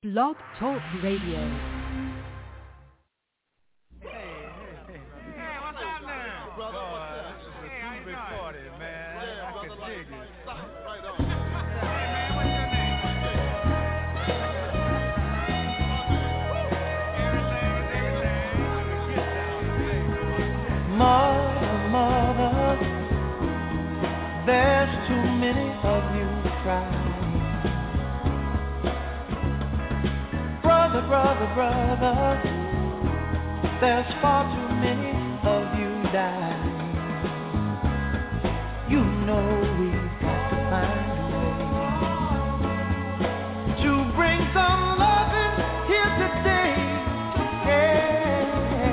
Blog Talk Radio. Mother, there's too many of you crying. Brother, there's far too many of you dying. You know we've got to find a way to bring some loving here today. Yeah.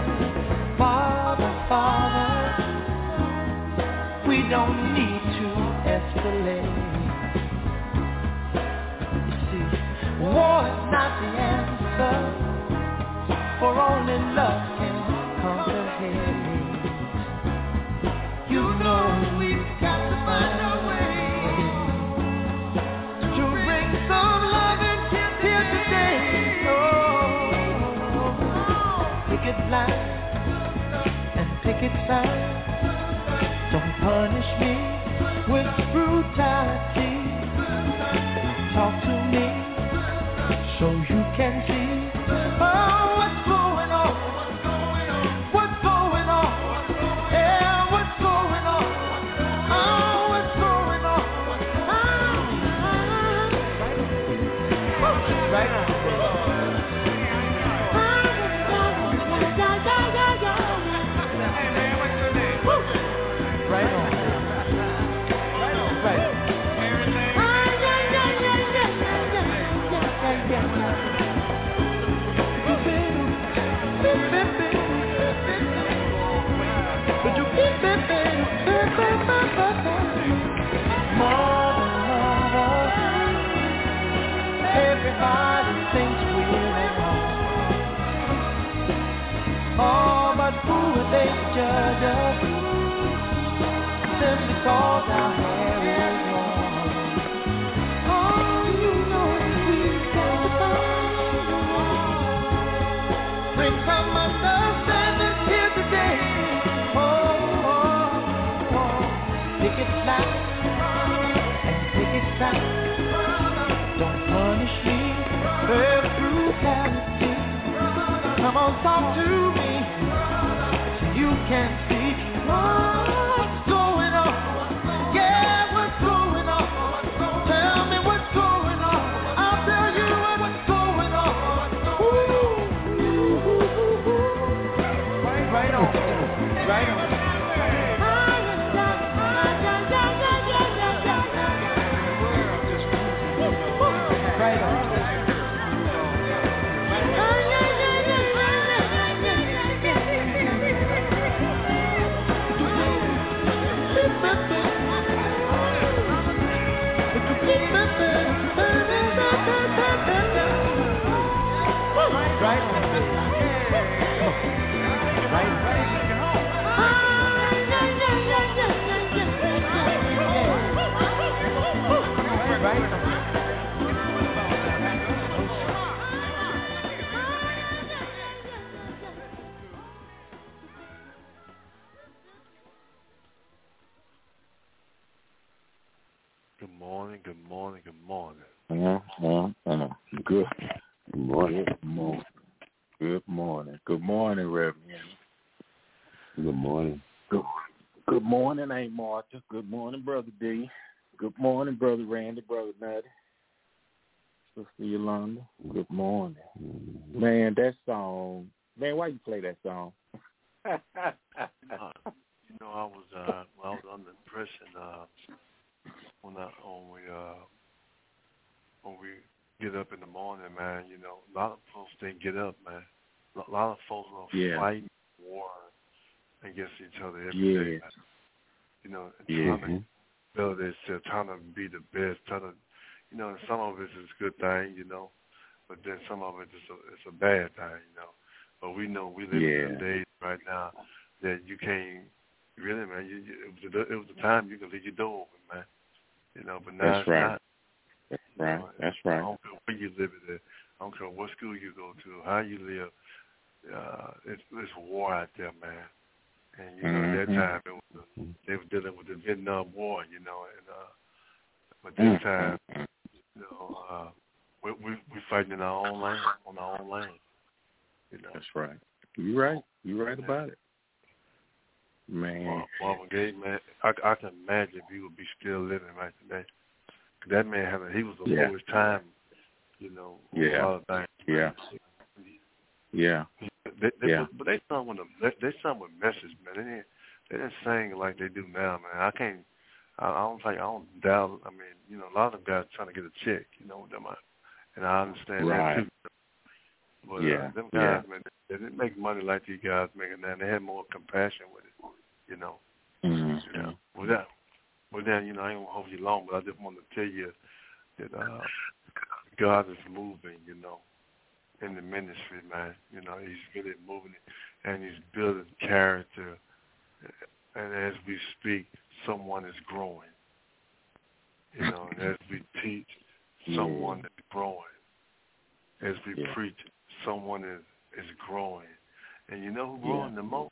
Father, we don't need to escalate. You see, war is not the answer, for only love can conquer hate. You know we've got to find a way to bring some loving here today. Oh, picket line and picket sign. Don't punish me with brutality. Talk to me so you can see. Oh, what's going on? What's going on? Yeah, what's going on? Oh, what's going on? Right on. Right on. Right. Mother, everybody thinks we're at home. Oh, but who are they to judge us? Simply cause our hair is long. Oh, you know we've got to find. Bring some understanding here today. Pick it loud and pick it sound. Don't punish me for brutality. Come on, talk to me so you can see what's going on. Yeah, what's going on? Tell me what's going on. I'll tell you what's going on. Ooh. Right on. Right on. Good morning, Reverend. Good morning. Good morning, Aunt Martha. Good morning, Brother D. Good morning, Brother Randy, Brother Nutty, Sister Yolanda. Good morning. Man, that song. Man, why you play that song? I was under the impression when we get up in the morning, man, a lot of folks didn't get up, man. A lot of folks are fighting war against each other every day, man. Trying to build themselves, trying to be the best, trying to, some of it is a good thing, but then some of it is a bad thing, But we know we live in days right now that you can't really, man. It was the time you can leave your door open, man. But now That's it's right. not. That's right. That's right. I don't care where you live at. I don't care what school you go to, how you live. It's war out there, man. And you know, at that time they were dealing with the Vietnam War, you know, and but this time, you know, we fighting in our own land, on our own land. You know. That's right. You're right about it, man. Marvin Gaye, man, I can imagine if he would be still living right today. That man he was before his time, you know. A lot of things. But they sung with message, man. They didn't sing like they do now, man. I don't doubt. I mean, you know, a lot of them guys trying to get a check, you know, them, and I understand that too. But them guys, man, they didn't make money like these guys making now. They had more compassion with it, you know. You know. Well, then, you know, I ain't gonna hold you long, but I just want to tell you that God is moving, you know, in the ministry, man. You know, he's really moving it, and he's building character. And as we speak, someone is growing. You know, and as we teach, someone is growing. As we preach, someone is growing. And you know who's growing the most?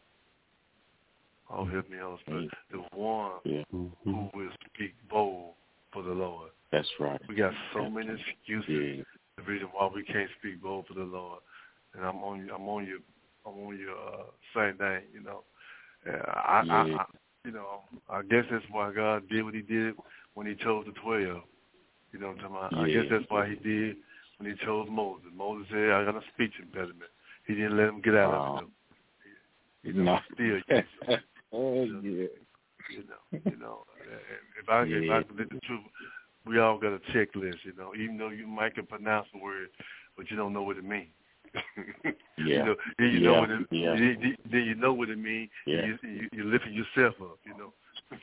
Oh, help me out. The one who will speak bold for the Lord. That's right. We got so many excuses. The reason why we can't speak bold for the Lord. And I'm on your same thing, you know. I you know, I guess that's why God did what he did when he chose the 12. You know what I'm talking about? I guess that's why he did when he chose Moses. Moses said, I got a speech impediment. He didn't let him get out of it. You know, still. You know. If I can get the truth, we all got a checklist. You know, even though you might can pronounce the word, but you don't know what it means. You know, you know what it. Then you know what it means. You're lifting yourself up. You know.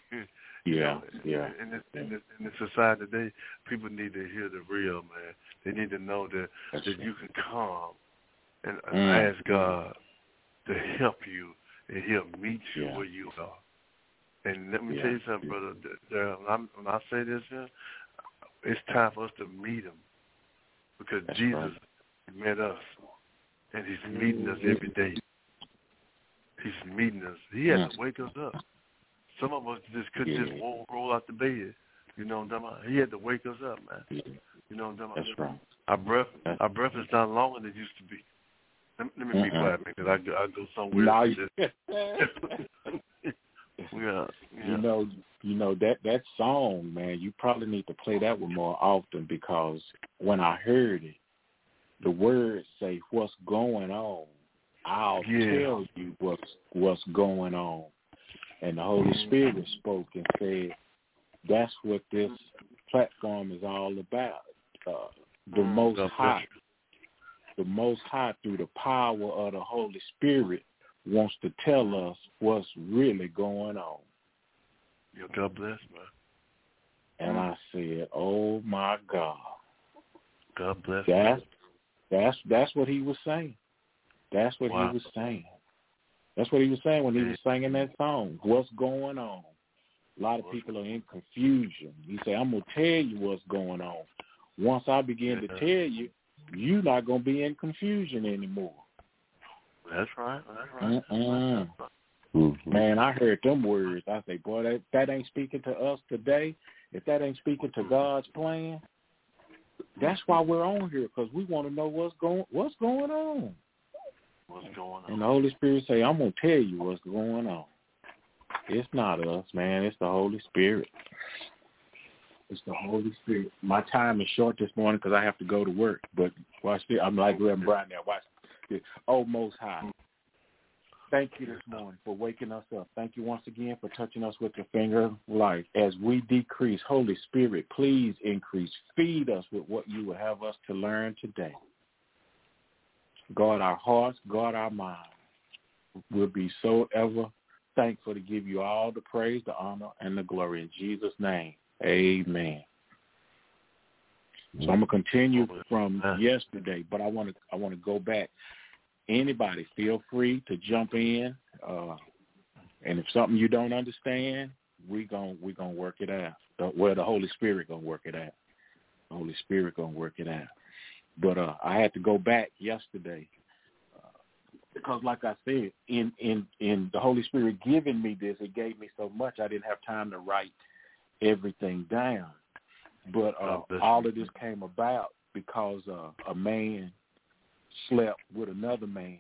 In this society today, people need to hear the real, man. They need to know that you can come and ask God to help you, and he'll meet you where you are. And let me tell you something, brother. When I say this here, it's time for us to meet him, because Jesus met us, and he's meeting us every day. He's meeting us. He has to wake us up. Some of us just couldn't just roll out the bed. You know what I'm talking about? He had to wake us up, man. You know what I'm talking about? That's right. Our breath is not longer than it used to be. Let me be quiet, man, because I go somewhere. You know that song, man. You probably need to play that one more often, because when I heard it, the words say, "What's going on? I'll tell you what's going on." And the Holy Spirit spoke and said, "That's what this platform is all about." The Most High, through the power of the Holy Spirit, wants to tell us what's really going on. God bless, man. And I said, "Oh my God." God bless. That's what he was saying. That's what he was saying. That's what he was saying when he was singing that song. What's going on? A lot of people are in confusion. He said, "I'm gonna tell you what's going on. Once I begin to tell you, you're not gonna be in confusion anymore." That's right. Man, I heard them words. I say, boy, that ain't speaking to us today. If that ain't speaking to God's plan, that's why we're on here, because we want to know what's going on. What's going on? And the Holy Spirit say, "I'm gonna tell you what's going on." It's not us, man. It's the Holy Spirit. It's the Holy Spirit. My time is short this morning because I have to go to work. But watch this. I'm like Reverend Brian now. Watch this. Oh, Most High, thank you this morning for waking us up. Thank you once again for touching us with your finger of life. As we decrease, Holy Spirit, please increase. Feed us with what you will have us to learn today. Guard our hearts, guard our minds. We'll be so ever thankful to give you all the praise, the honor, and the glory. In Jesus' name, amen. So I'm going to continue from yesterday, but I want to go back. Anybody, feel free to jump in. And if something you don't understand, we're gonna work it out. The Holy Spirit going to work it out. The Holy Spirit going to work it out. But I had to go back yesterday because, like I said, in the Holy Spirit giving me this, it gave me so much I didn't have time to write everything down. But all of this came about because a man slept with another man,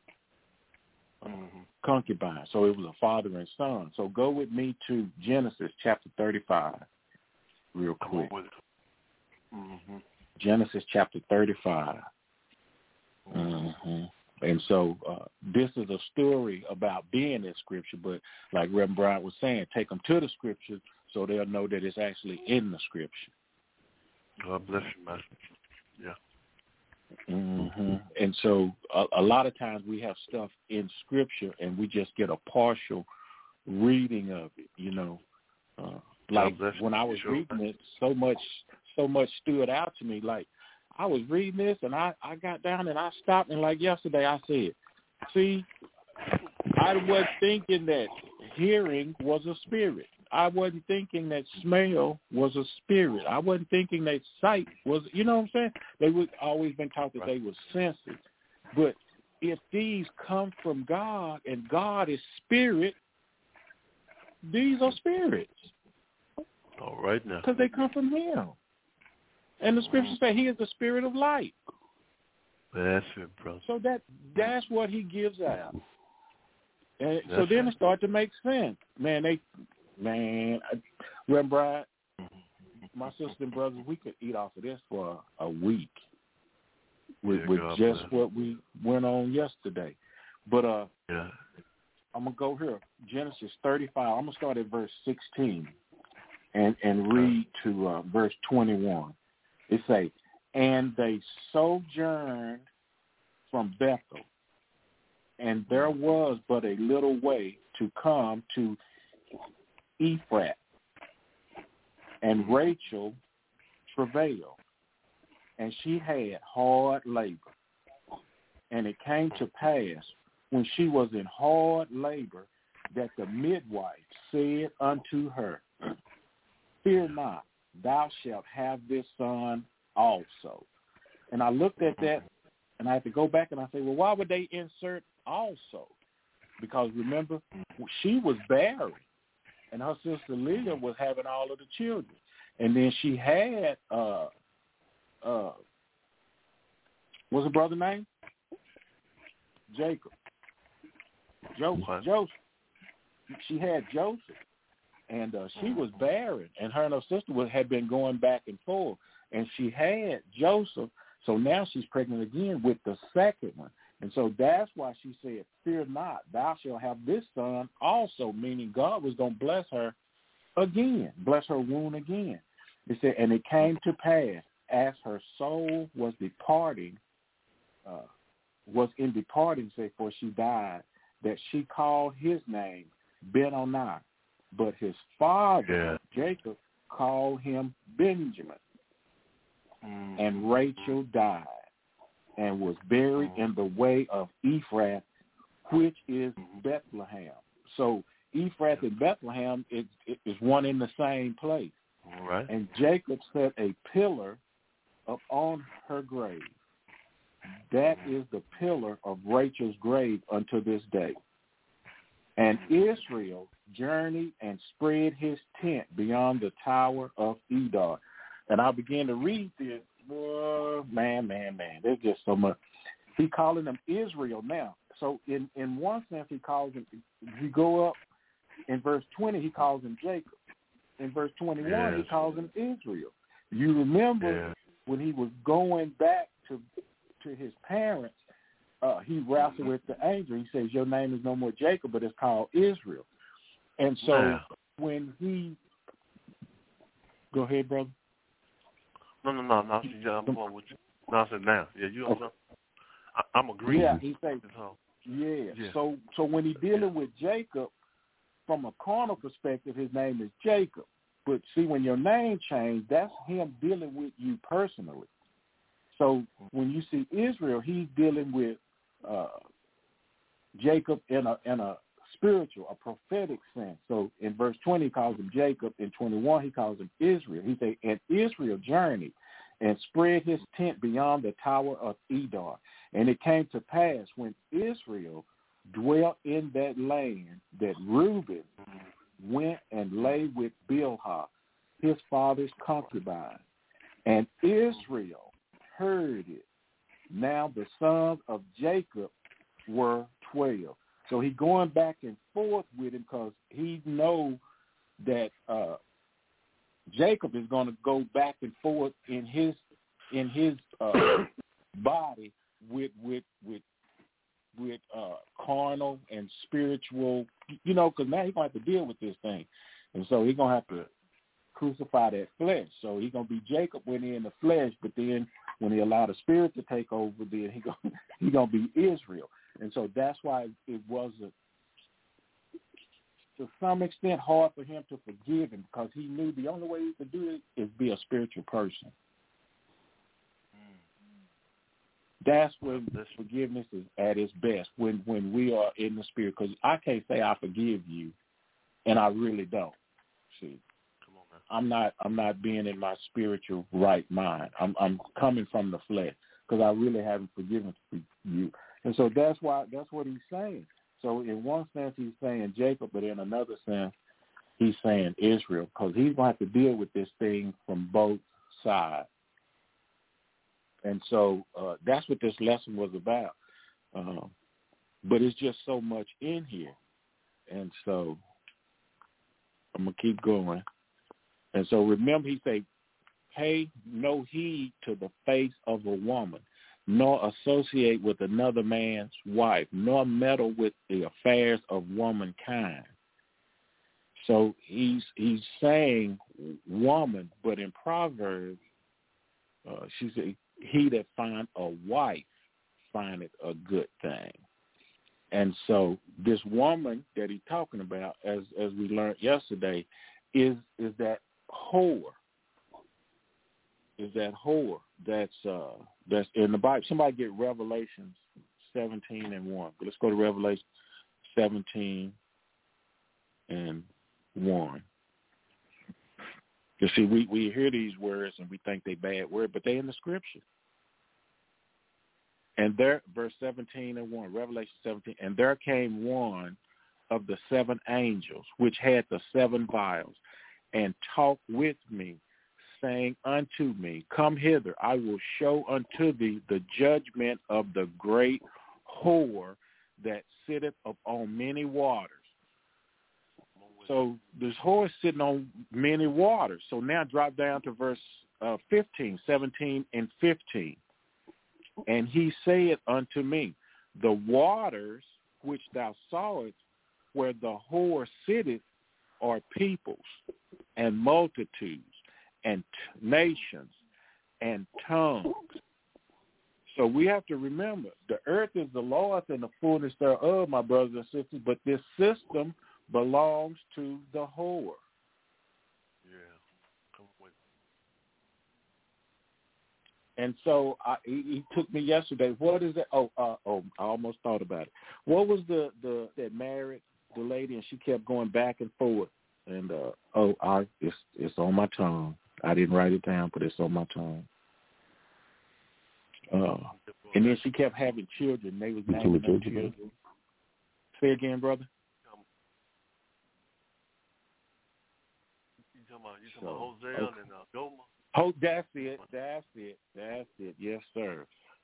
concubine. So it was a father and son. So go with me to Genesis chapter 35 real quick. Genesis chapter 35. And so this is a story about being in Scripture, but like Reverend Bryant was saying, take them to the Scripture so they'll know that it's actually in the Scripture. God bless you, man. Yeah. And so a lot of times we have stuff in Scripture and we just get a partial reading of it, you know. Like when I was reading it, so much stood out to me. Like I was reading this and I got down and I stopped and like yesterday I said, see, I was thinking that hearing was a spirit. I wasn't thinking that smell was a spirit. I wasn't thinking that sight was, you know what I'm saying? They would always been taught that they were senses. But if these come from God and God is spirit, these are spirits. All right now. Because they come from him. And the scriptures say he is the spirit of light. That's it, brother. So that's what he gives out. And so then it started to make sense. Reverend Bryant, my sister and brothers, we could eat off of this for a week with just what we went on yesterday. But I'm going to go here, Genesis 35. I'm going to start at verse 16 and read to verse 21. It says, and they sojourned from Bethel, and there was but a little way to come to Ephrath, and Rachel travailed, and she had hard labor. And it came to pass, when she was in hard labor, that the midwife said unto her, fear not, thou shalt have this son also. And I looked at that, and I had to go back and I said, well, why would they insert also? Because remember, she was barren. And her sister Leah was having all of the children. And then she had, what's her brother's name? Jacob. Joseph. She had Joseph. And she was barren. And her and her sister had been going back and forth. And she had Joseph. So now she's pregnant again with the second one. And so that's why she said, fear not, thou shalt have this son also, meaning God was going to bless her again, bless her womb again. It said, and it came to pass, as her soul was departing, for she died, that she called his name Ben-Oni, but his father, Jacob, called him Benjamin. And Rachel died and was buried in the way of Ephrath, which is Bethlehem. So Ephrath and Bethlehem is one in the same place. All right. And Jacob set a pillar up on her grave. That is the pillar of Rachel's grave unto this day. And Israel journeyed and spread his tent beyond the tower of Edar. And I began to read this. Man. There's just so much. He calling them Israel now. So in one sense, he calls him, if you go up in verse 20, he calls him Jacob. In verse 21, he calls him Israel. You remember when he was going back to his parents, he wrestled with the angel. He says, your name is no more Jacob, but it's called Israel. And so when he, go ahead, brother. No. I'm going with you. No, I said now. Yeah, you know. I'm agreeing. Yeah, he said. Yeah. So when he's dealing with Jacob, from a carnal perspective, his name is Jacob. But see, when your name changed, that's him dealing with you personally. So when you see Israel, he's dealing with Jacob in a spiritual, a prophetic sense. So in verse 20, he calls him Jacob. In 21, he calls him Israel. He said, and Israel journeyed and spread his tent beyond the tower of Edar. And it came to pass when Israel dwelt in that land that Reuben went and lay with Bilhah, his father's concubine. And Israel heard it. Now the sons of Jacob were 12. So he going back and forth with him because he know that Jacob is going to go back and forth in his body with carnal and spiritual, because now he's going to have to deal with this thing. And so he's going to have to crucify that flesh. So he's going to be Jacob when he's in the flesh, but then when he allowed the spirit to take over, then he's going to be Israel. And so that's why it was to some extent hard for him to forgive him, because he knew the only way he could do it is be a spiritual person. That's when forgiveness is at its best, when we are in the spirit. Because I can't say I forgive you, and I really don't. See, come on, man. I'm not being in my spiritual right mind. I'm coming from the flesh because I really haven't forgiven you, and so that's what he's saying. So in one sense he's saying Jacob, but in another sense he's saying Israel, because he's going to have to deal with this thing from both sides. And so that's what this lesson was about. But it's just so much in here. And so I'm going to keep going. And so remember, he said, pay no heed to the face of a woman, nor associate with another man's wife, nor meddle with the affairs of womankind. So he's saying woman, but in Proverbs, she said, he that find a wife findeth a good thing. And so this woman that he's talking about, as we learned yesterday, is that whore. Is that whore that's in the Bible. Somebody get Revelation 17:1. Let's go to Revelation 17:1. You see, we hear these words and we think they bad words, but they in the scripture. And there, verse 17:1, Revelation 17, and there came one of the seven angels, which had the seven vials, and talked with me, saying unto me, come hither, I will show unto thee the judgment of the great whore that sitteth upon many waters. So this whore is sitting on many waters. So now drop down to verse 15, 17 and 15. And he said unto me, the waters which thou sawest where the whore sitteth are peoples and multitudes and nations and tongues. So we have to remember, the earth is the Lord's and the fullness thereof, my brothers and sisters, but this system belongs to the whore. Yeah, come with me. And so he took me yesterday. What is it? I almost thought about it. What was that married the lady, and she kept going back and forth. And it's on my tongue. I didn't write it down, but it's on my tongue. And then she kept having children. They was naming them children. Say again, brother. You talking about Hosea and Gomer? Oh, that's it. Yes, sir.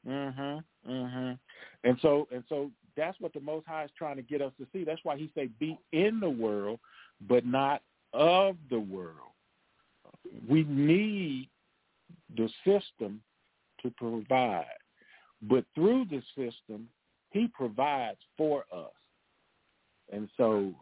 And so that's what the Most High is trying to get us to see. That's why he said, be in the world, but not of the world. We need the system to provide, but through the system, he provides for us. And so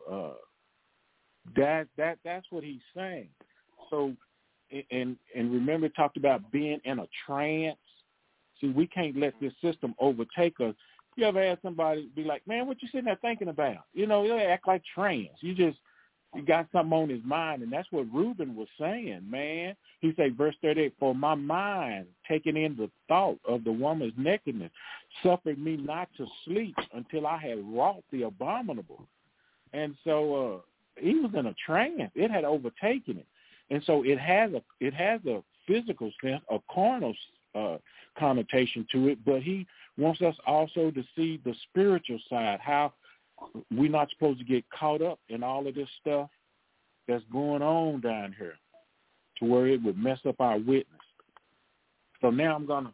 that's what he's saying. So, and remember, it talked about being in a trance. See, we can't let this system overtake us. You ever had somebody be like, man, what you sitting there thinking about? They act like trance. You got something on his mind, and that's what Reuben was saying, man. He said, verse 38, for my mind, taking in the thought of the woman's nakedness, suffered me not to sleep until I had wrought the abominable. And so he was in a trance. It had overtaken him. And so it has a physical sense, a carnal connotation to it, but he wants us also to see the spiritual side, how we're not supposed to get caught up in all of this stuff that's going on down here to where it would mess up our witness. So now I'm going to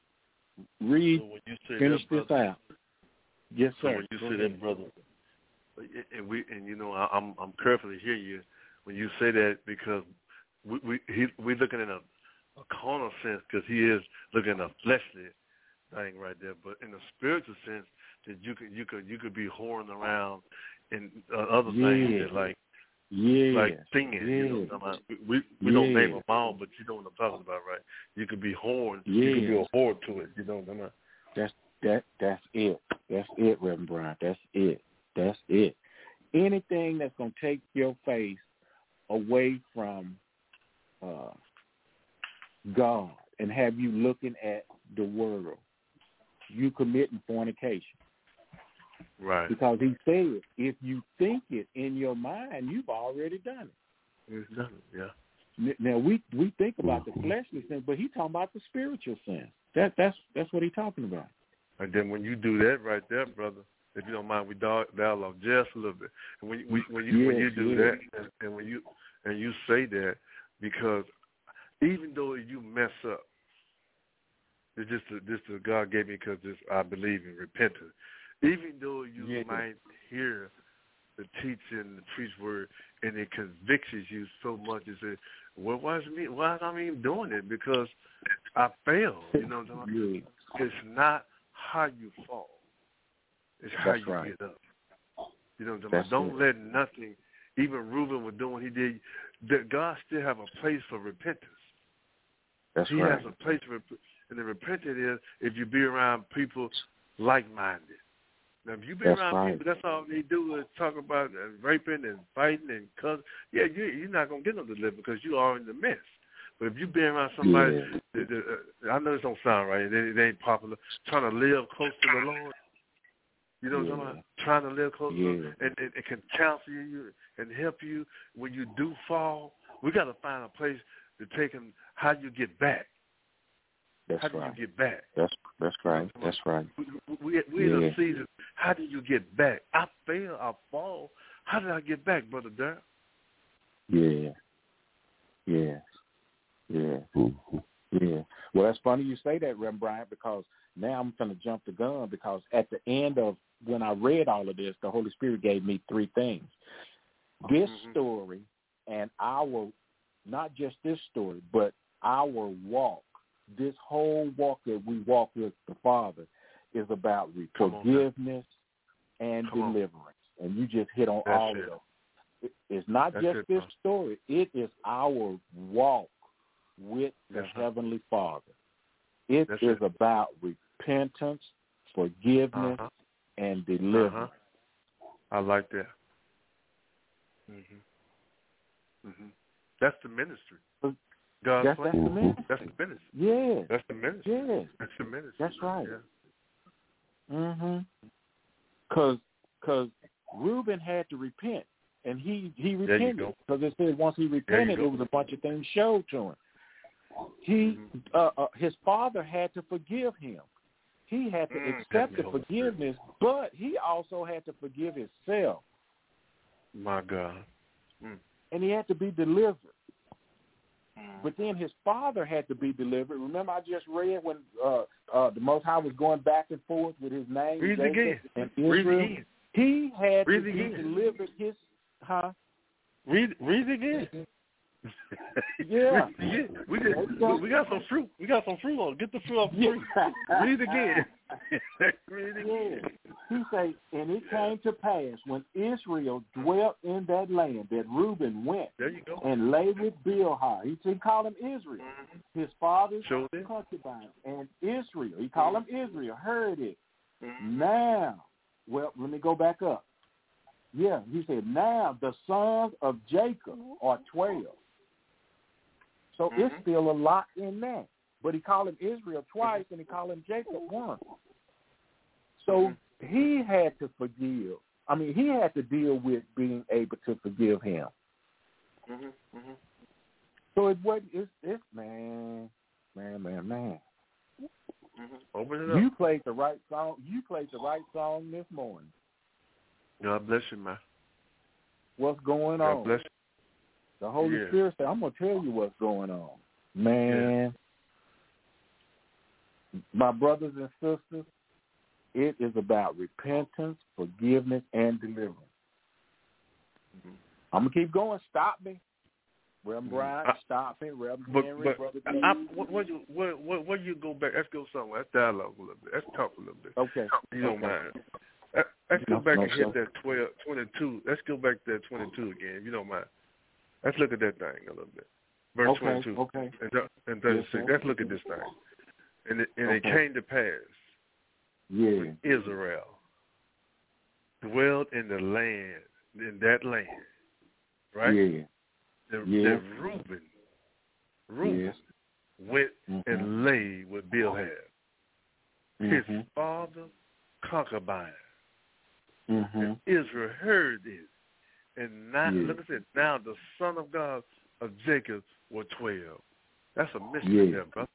finish this out. Yes, sir. So when you say that, brother, and I'm carefully hear you when you say that, because we're looking in a carnal sense, because he is looking at a fleshly thing right there, but in a spiritual sense, that you could be whoring around in other things that like singing. You know, we don't name them all, but you know what I'm talking about, right? You could be whoring. You could be a whore to it. You know what I'm talking about? That's it. That's it, Reverend Brian. That's it. That's it. Anything that's going to take your face away from God and have you looking at the world, you committing fornication. Right. Because he said, if you think it in your mind, you've already done it. It's done it, yeah. Now, we think about the fleshly sense, but he's talking about the spiritual sense. That's what he's talking about. And then when you do that right there, brother, if you don't mind, we dialogue just a little bit. And when you do that, and when you say that, because even though you mess up, it's just the God gave me, because I believe in repentance. Even though you might hear the teaching, the preach word, and it convicts you so much, you say, well, why is I even doing it? Because I failed. You know what I'm saying? It's not how you fall. It's how you get up. You know what I'm saying? Don't let nothing, even Reuben was doing what he did, that God still have a place for repentance. He has a place for, and the repentance is if you be around people like-minded. Now, if you be around people, that's all they do is talk about raping and fighting and cussing. Yeah, you're not going to get no deliverance because you are in the mess. But if you be around somebody, I know this don't sound right, it ain't popular, trying to live close to the Lord, you know what I'm talking about? Trying to live close to Him, and it can counsel you and help you when you do fall. We got to find a place to take Him. How do you get back? How do you get back? That's right. That's right. We in a season. How do you get back? I fail. I fall. How did I get back, Brother Darrell? Yeah. Well, that's funny you say that, Reverend Bryant, because now I'm going to jump the gun, because at the end of when I read all of this, the Holy Spirit gave me three things. This story and not just this story, but our walk, this whole walk that we walk with the Father is about forgiveness and deliverance. And you just hit on all of those. It's not just this story. It is our walk with the Heavenly Father. It is about repentance, forgiveness, and deliverance. I like that. That's the ministry. God's that's the ministry. That's the ministry. Yeah. That's the ministry. Yeah. That's the ministry. That's right. Yeah. Because Reuben had to repent, and he repented, because it said once he repented, it was a bunch of things showed to him. His father had to forgive him. He had to accept the forgiveness, but he also had to forgive himself. My God. And he had to be delivered. But then his father had to be delivered. Remember, I just read when the Most High was going back and forth with his name, Read Jacob, again. and Israel. Read again. He had Read to again. be delivered. Read again. Yeah. We got some fruit. We got some fruit on. Get the fruit off the tree. Read again. Read again. He said, and it came to pass when Israel dwelt in that land that Reuben went and lay with Bilhah. He called him Israel, his father's concubine, and Israel. He called him Israel. Heard it. Now, well, let me go back up. Yeah, he said, now the sons of Jacob are 12. So it's still a lot in that. But he called him Israel twice, and he called him Jacob once. So he had to forgive. I mean, he had to deal with being able to forgive him. So it wasn't. It's man. Open it up. You played the right song. You played the right song this morning. God bless you, man. What's going God on? bless you. The Holy Spirit said, I'm going to tell you what's going on. Man, my brothers and sisters, it is about repentance, forgiveness, and deliverance. Mm-hmm. I'm going to keep going. Stop me. Reverend Brian, stop me. Reverend Henry, Brother Where you go back? Let's go somewhere. Let's dialogue a little bit. Let's talk a little bit. Okay. You don't mind. Let's go back and hit that 22. Let's go back to that 22 again, if you don't mind. Let's look at that thing a little bit. Verse 22 and 36. Let's look at this thing. And it came to pass when Israel dwelled in the land, in that land, right? Yeah. That Reuben went and lay with Bilhah, his father concubine. And Israel heard it. And now, look at it. Now the son of God of Jacob were 12. That's a mystery there, brother.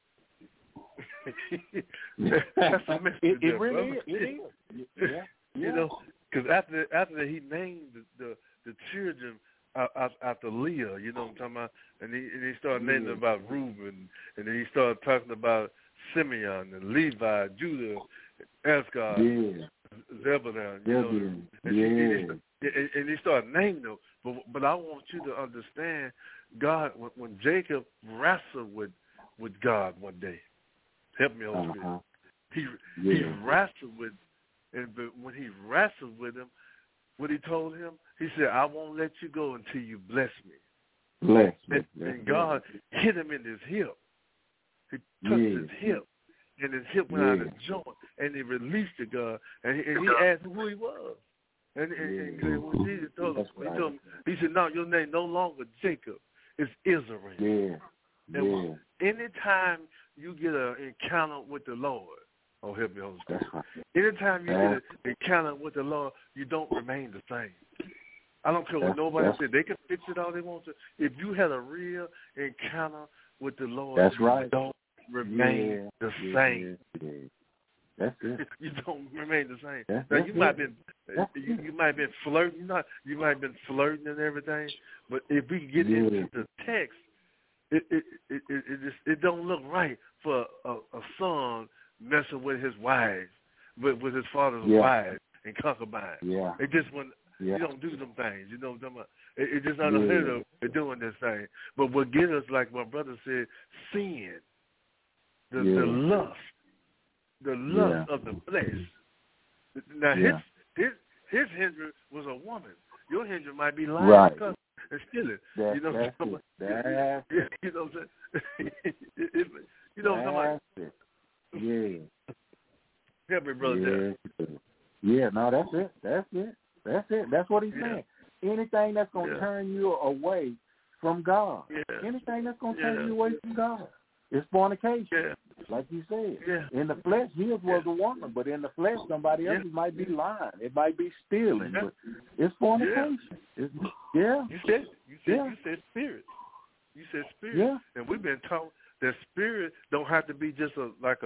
That's a mystery there, really brother. It is. Yeah. You know, because after he named the children after Leah, you know what I'm talking about? And he started naming about Reuben, and then he started talking about Simeon and Levi, Judah, Asgard, Zebulun, you know, and he started naming them. But I want you to understand, God, when Jacob wrestled with God one day, help me, Holy Spirit. He wrestled with, but when he wrestled with him, what he told him, he said, I won't let you go until you bless me. And God hit him in his hip. He touched his hip, and his hip went out of joint, and he released to God, and he asked him who he was. And when Jesus told him, he said, no, your name no longer Jacob, it's Israel. And anytime you get an encounter with the Lord, oh, help me, Holy Spirit. Anytime you get an encounter with the Lord, you don't remain the same. I don't care what nobody says. They can fix it all they want to. If you had a real encounter with the Lord, you don't remain the same. That's it. You don't remain the same. Now you might have been flirting. You might have been flirting and everything. But if we get into the text, it don't look right for a son messing with his wife, with his father's wife and concubine. It just when you don't do them things. You know what I'm talking about? It's just unheard of doing this thing. But what gets us, like my brother said, sin, the lust. The lust of the flesh. Now his hindrance was a woman. Your hindrance might be lying and stealing. You know what I'm saying? You know what I'm saying? You know what I'm saying? Help me, brother. No, that's it. That's what he's saying. Anything that's going to turn you away from God. Anything that's going to turn you away from God. It's fornication, like you said. In the flesh, his was a woman, but in the flesh, somebody else might be lying. It might be stealing, but it's fornication. You said spirit. You said spirit, and we've been taught that spirit don't have to be just we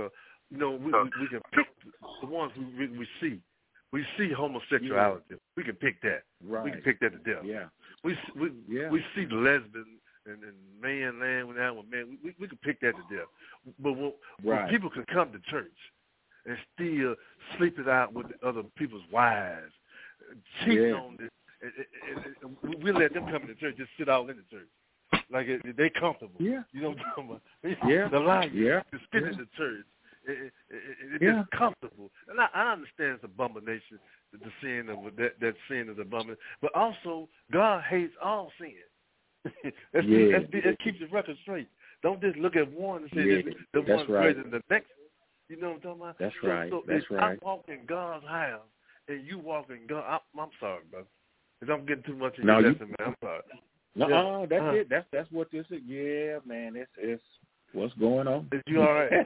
can pick the ones we see. We see homosexuality. We can pick that. We can pick that to death. We see the lesbian and man laying with man. We can pick that to death. But when people can come to church and still sleep it out with other people's wives, cheating on this, and we let them come to church, just sit out in the church. Like they comfortable. You know what I'm talking about? The life to sit in the church. It's just comfortable. And I understand it's abomination, the sin of that sin is abomination. But also, God hates all sin. Let's keep the record straight. Don't just look at one and say the one's greater than the next. You know what I'm talking about? That's right. So if I walk in God's house and you walk in God, I'm sorry, brother. Because I'm getting too much in your lesson, man. I'm sorry. No, that's it. That's what this is. Yeah, man. It's what's going on. Is you all right?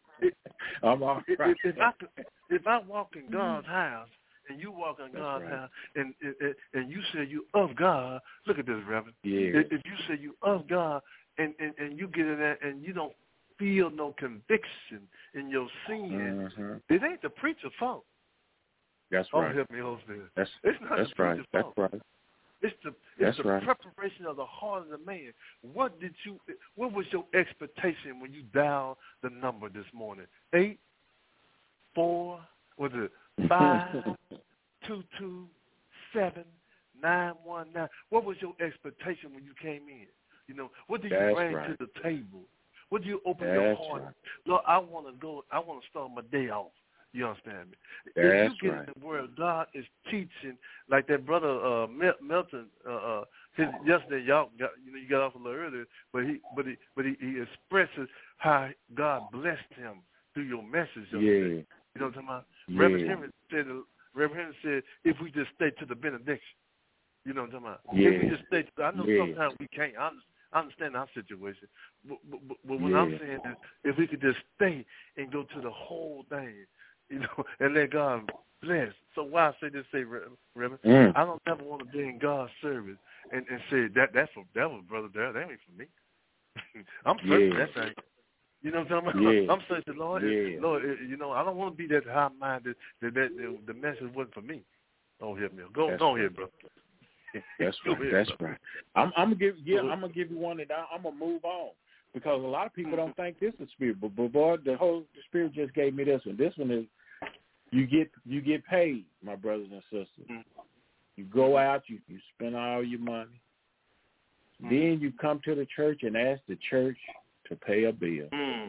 I'm all right. If I walk in God's house and you walk in God's house and you say you of God, look at this, Reverend. If you say you of God and you get in there and you don't feel no conviction in your sin, it ain't the preacher's fault. That's right. Oh, help me, Holy Spirit. It's not the preacher's fault. That's right. It's the preparation of the heart of the man. What was your expectation when you dialed the number this morning? 8, 4, was it 5, 2, 2, 7, 9, 1, 9? What was your expectation when you came in? You know, what did you bring to the table? What did you open your heart? Right. Lord, I want to start my day off. You understand me? If you get in the word, God is teaching, like that brother Milton. Yesterday, you got off a little earlier, but he expresses how God blessed him through your message yesterday. Yeah. You know what I'm talking about? Yeah. Reverend Henry said, if we just stay to the benediction. You know what I'm talking about? Yeah. If we just stay to, I know sometimes we can't. I understand our situation, but what I'm saying is, if we could just stay and go to the whole thing, you know, and let God bless. So why I say this, Reverend, I don't ever want to be in God's service and say that was Brother Darrell. That ain't for me. I'm searching that thing. You know what I'm talking about? I'm searching, Lord. Lord, you know, I don't want to be that high-minded that the message wasn't for me. Oh, help me. Go ahead, brother. That's right. That's right. I'm gonna give you one that I'm gonna move on, because a lot of people don't think this is spirit, but boy, the Spirit just gave me this one. This one is you get paid, my brothers and sisters. You go out, you spend all your money, then you come to the church and ask the church to pay a bill.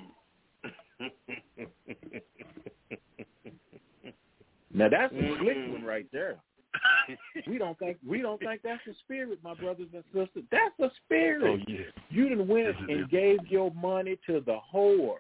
Now that's a slick one right there. We don't think that's a spirit, my brothers and sisters. That's a spirit. Oh, yeah. You done went and gave your money to the whore.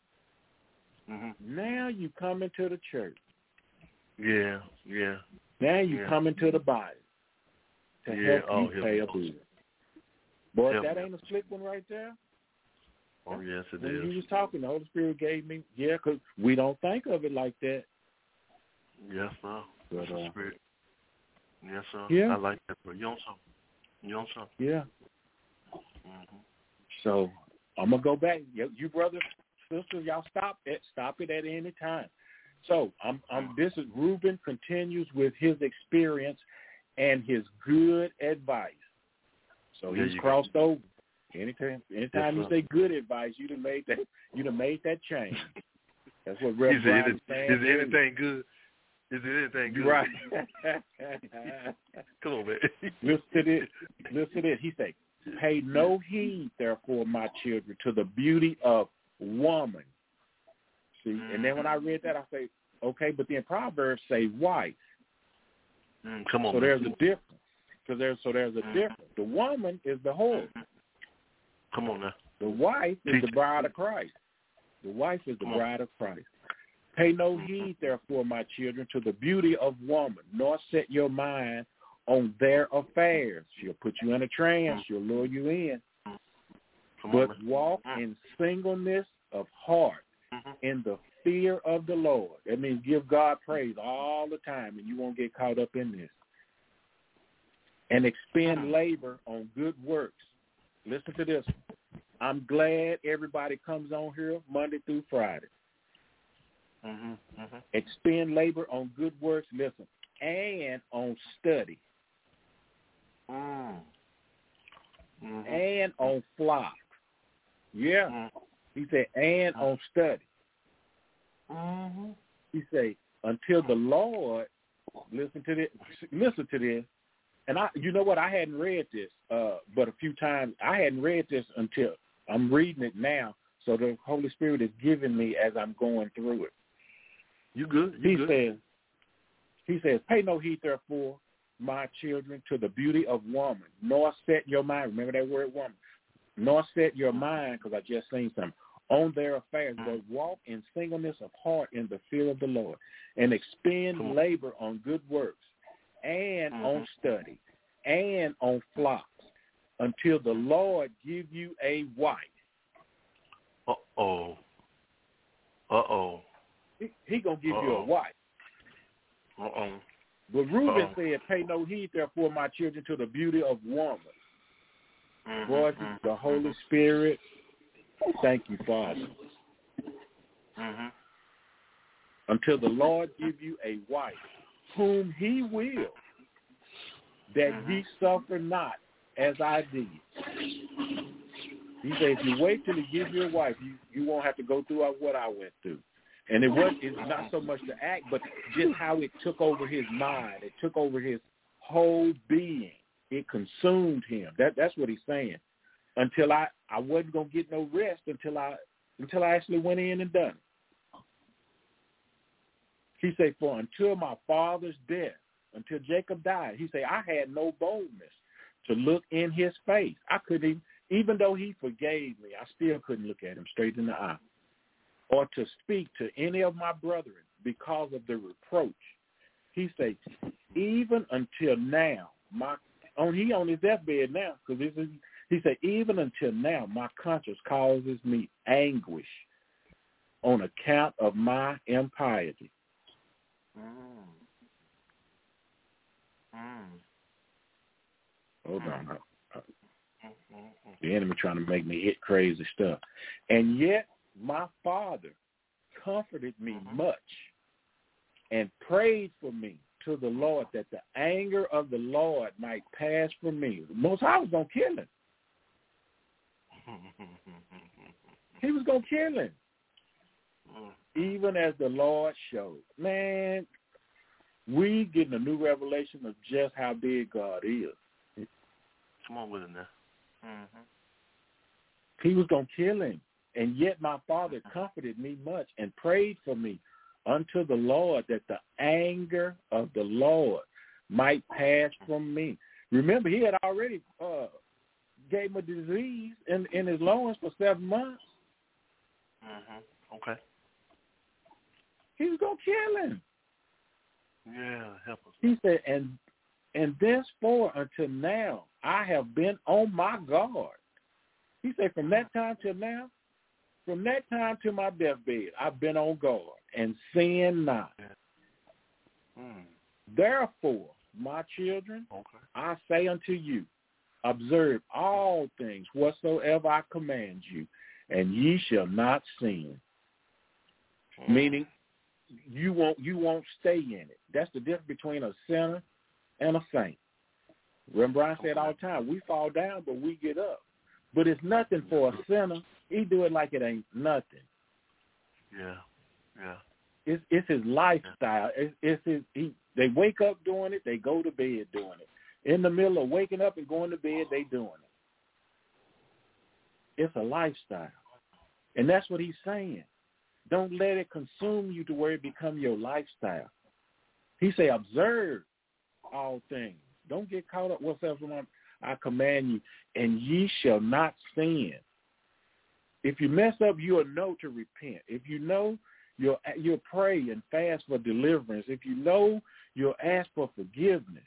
Now you come into the church. Yeah. Now you come into the body to help you pay a bill. Boy, that ain't a slick one right there. Oh, yes, it when is. When you was talking, the Holy Spirit gave me, because we don't think of it like that. Yes, sir. But, Spirit. Yes, sir. Yeah. I like that, bro. You on something? Yeah. So I'm gonna go back. You brothers, sisters, y'all stop it at any time. So this is Reuben continues with his experience and his good advice. So he's crossed over. Anytime you say good advice, you done made that change. That's what Reverend Brian is saying. Is it anything good? Is it anything good? Right. Come on, man. Listen to this. He said, "Pay no heed, therefore, my children, to the beauty of woman." See, and then when I read that, I say, okay, but then Proverbs say wife. Come on. So there's a difference. There's a difference. The woman is the whore. Come on now. The wife is the bride of Christ. The wife is the bride of Christ. Pay no heed, therefore, my children, to the beauty of woman, nor set your mind on their affairs. She'll put you in a trance. She'll lure you in. But walk in singleness of heart, in the fear of the Lord. That means give God praise all the time, and you won't get caught up in this. And expend labor on good works. Listen to this. I'm glad everybody comes on here Monday through Friday. Expend labor on good works, listen, and on study. And on flock. Yeah. He said, and on study. He said, until the Lord, listen to this. And you know what? I hadn't read this, but a few times. I hadn't read this until I'm reading it now. So the Holy Spirit is giving me as I'm going through it. You good? He says, pay no heed, therefore, my children, to the beauty of woman, nor set your mind. Remember that word, woman. Nor set your mind, because I just seen something, on their affairs, but walk in singleness of heart in the fear of the Lord, and expend labor on good works, and on study, and on flocks, until the Lord give you a wife. He gonna give you a wife. But Reuben said, pay no heed, therefore, my children, to the beauty of woman. Lord, the Holy Spirit, thank you, Father. Until the Lord give you a wife, whom he will, that ye suffer not as I did. He said, if you wait till he gives you a wife, you won't have to go through what I went through. And it's not so much the act, but just how it took over his mind. It took over his whole being. It consumed him. That's what he's saying. Until I wasn't going to get no rest until I actually went in and done it. He said, for until my father's death, until Jacob died, he said, I had no boldness to look in his face. I couldn't even though he forgave me, I still couldn't look at him straight in the eye or to speak to any of my brethren because of the reproach. He said, even until now, he on his deathbed now, because he said, even until now, my conscience causes me anguish on account of my impiety. Hold on. The enemy trying to make me hit crazy stuff. And yet my father comforted me much and prayed for me to the Lord that the anger of the Lord might pass from me. The Most High was going to kill him. He was going to kill him. Even as the Lord showed. Man, we getting a new revelation of just how big God is. Come on with it now. He was going to kill him. And yet my father comforted me much and prayed for me unto the Lord that the anger of the Lord might pass from me. Remember, he had already gave him a disease in his loins for 7 months. Okay. He was going to kill him. Yeah, help us. He said, and thenceforth until now, I have been on my guard. He said, from that time till now, from that time to my deathbed, I've been on guard and sin not. Therefore, my children, I say unto you, observe all things whatsoever I command you, and ye shall not sin. Meaning, you won't stay in it. That's the difference between a sinner and a saint. Remember, I said all the time, we fall down, but we get up. But it's nothing for a sinner. He do it like it ain't nothing. Yeah. It's his lifestyle. They wake up doing it. They go to bed doing it. In the middle of waking up and going to bed, they doing it. It's a lifestyle. And that's what he's saying. Don't let it consume you to where it become your lifestyle. He say, observe all things. Don't get caught up whatsoever I command you, and ye shall not sin. If you mess up, you'll know to repent. If you know, you'll pray and fast for deliverance. If you know, you'll ask for forgiveness.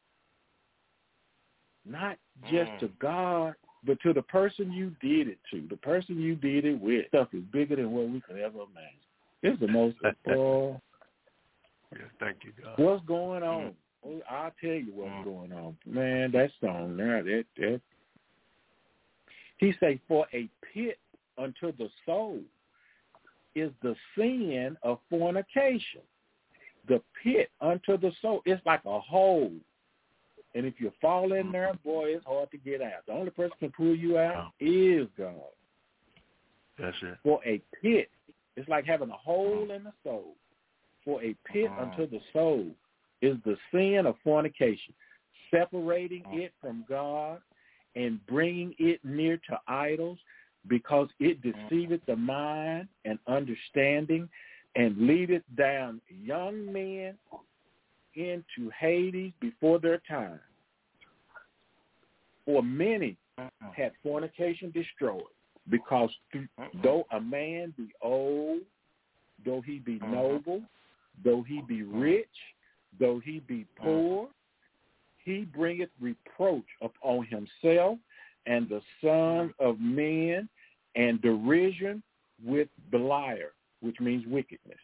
Not just to God, but to the person you did it to, the person you did it with. Stuff is bigger than what we could ever imagine. It's the most important. Yeah, thank you, God. What's going on? I'll tell you what's going on. Man, that song there, that. He say, for a pit unto the soul is the sin of fornication. The pit unto the soul. It's like a hole. And if you fall in there, boy, it's hard to get out. The only person can pull you out is God. That's it. For a pit, it's like having a hole in the soul. For a pit unto the soul is the sin of fornication, separating it from God and bringing it near to idols, because it deceiveth the mind and understanding and leadeth down young men into Hades before their time. For many had fornication destroyed, because though a man be old, though he be noble, though he be rich, though he be poor, he bringeth reproach upon himself and the sons of men, and derision with Beliar, which means wickedness.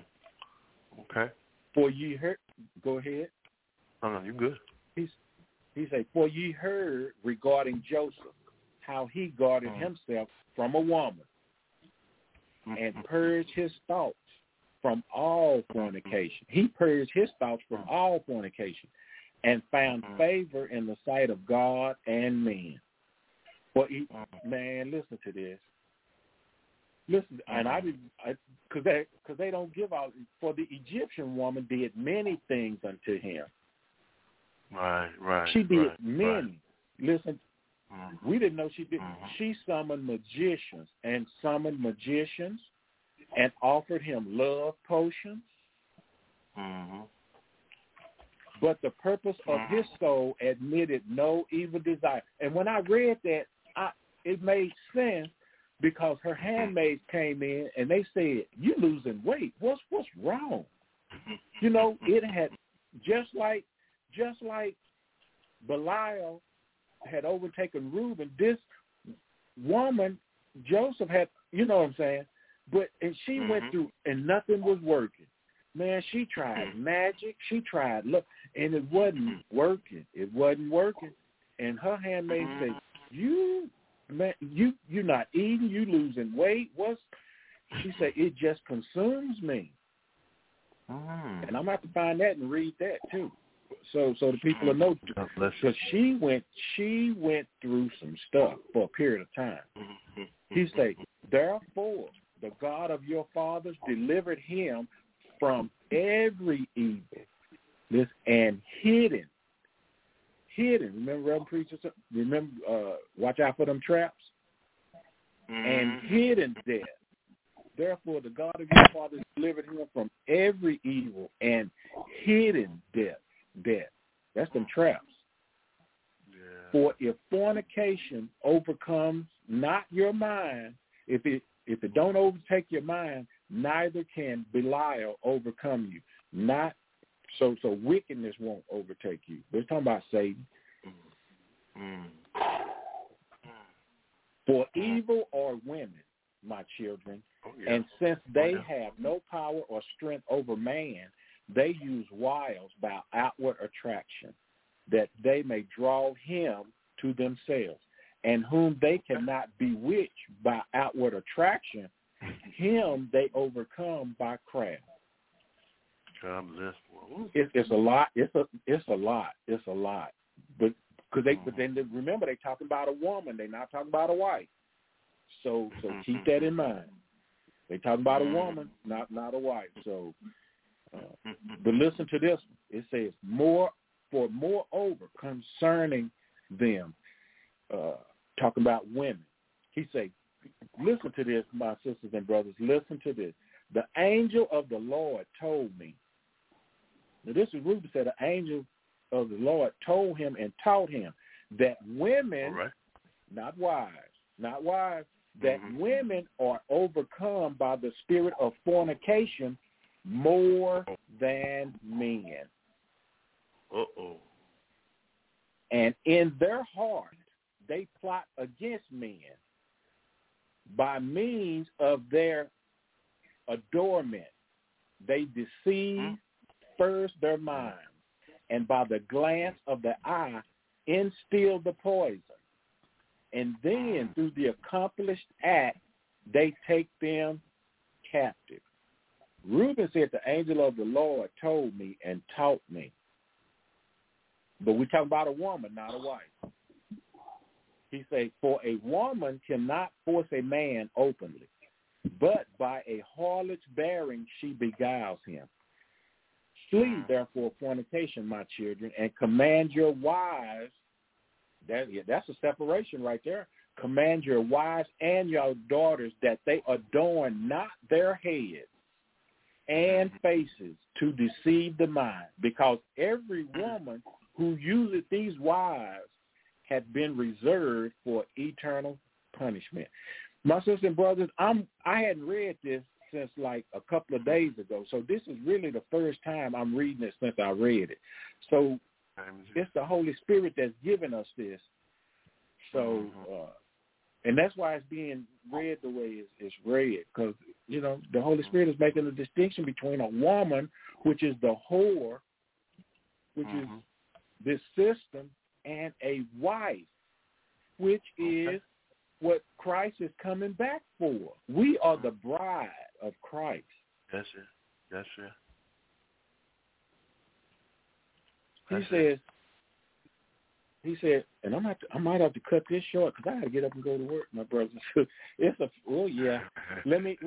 Okay. For ye heard, go ahead. No, you good. He said, for ye heard regarding Joseph, how he guarded himself from a woman and purged his thoughts from all fornication. He purged his thoughts from all fornication and found favor in the sight of God and men. For man, listen to this. Listen, and because they don't give out. For the Egyptian woman did many things unto him. Right. She did many. Right. Listen, we didn't know she did. She summoned magicians and offered him love potions. But the purpose of his soul admitted no evil desire. And when I read that, it made sense, because her handmaids came in and they said, "You losing weight? What's wrong?" You know, it had just like Belial had overtaken Reuben. This woman, Joseph, had, you know what I'm saying? And she went through, and nothing was working. Man, she tried magic. She tried look, and it wasn't working. And her handmaid said, you're not eating. You losing weight. She said, it just consumes me. And I'm going to have to find that and read that too, so the people will know. Because she went through some stuff for a period of time. He said, therefore, the God of your fathers delivered him from every evil, and hidden. Remember, Reverend Preacher? Watch out for them traps. And hidden death. Therefore, the God of your fathers delivered him from every evil and hidden death. That's them traps. Yeah. For if fornication overcomes not your mind, if it don't overtake your mind, neither can Belial overcome you. Not so wickedness won't overtake you. We're talking about Satan. For evil are women, my children, and since they have no power or strength over man, they use wiles by outward attraction, that they may draw him to themselves, and whom they cannot bewitch by outward attraction, him they overcome by craft. It's a lot. It's a lot. But then remember, they talking about a woman. They're not talking about a wife. So keep that in mind. They talking about a woman, not a wife. So, but listen to this. It says moreover concerning them, talking about women. He say, listen to this, my sisters and brothers. Listen to this. The angel of the Lord told me. Now, this is Reuben said, the angel of the Lord told him and taught him that women, not wives, that women are overcome by the spirit of fornication more than men. And in their heart, they plot against men by means of their adornment. They deceive first their minds, and by the glance of the eye instill the poison. And then through the accomplished act, they take them captive. Reuben said, the angel of the Lord told me and taught me. But we're talking about a woman, not a wife. He said, for a woman cannot force a man openly, but by a harlot's bearing she beguiles him. Flee, therefore, fornication, my children, and command your wives. That's a separation right there. Command your wives and your daughters that they adorn not their heads and faces to deceive the mind, because every woman who uses these wives had been reserved for eternal punishment. My sisters and brothers, I hadn't read this since like a couple of days ago, so this is really the first time I'm reading it since I read it. So it's the Holy Spirit that's given us this. So, and that's why it's being read the way it's read, because, you know, the Holy Spirit is making a distinction between a woman, which is the whore, which is this system, and a wife, which is what Christ is coming back for. We are the bride of Christ. That's it. That's it. He said, and I might have to cut this short because I got to get up and go to work, my brothers. Let me.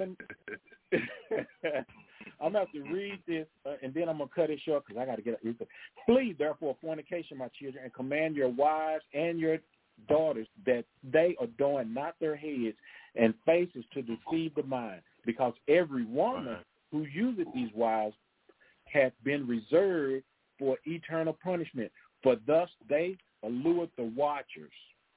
I'm going to have to read this, and then I'm going to cut it short because I got to get up. Flee, therefore, fornication, my children, and command your wives and your daughters that they adorn not their heads and faces to deceive the mind, because every woman who uses these wives hath been reserved for eternal punishment. For thus they allured the watchers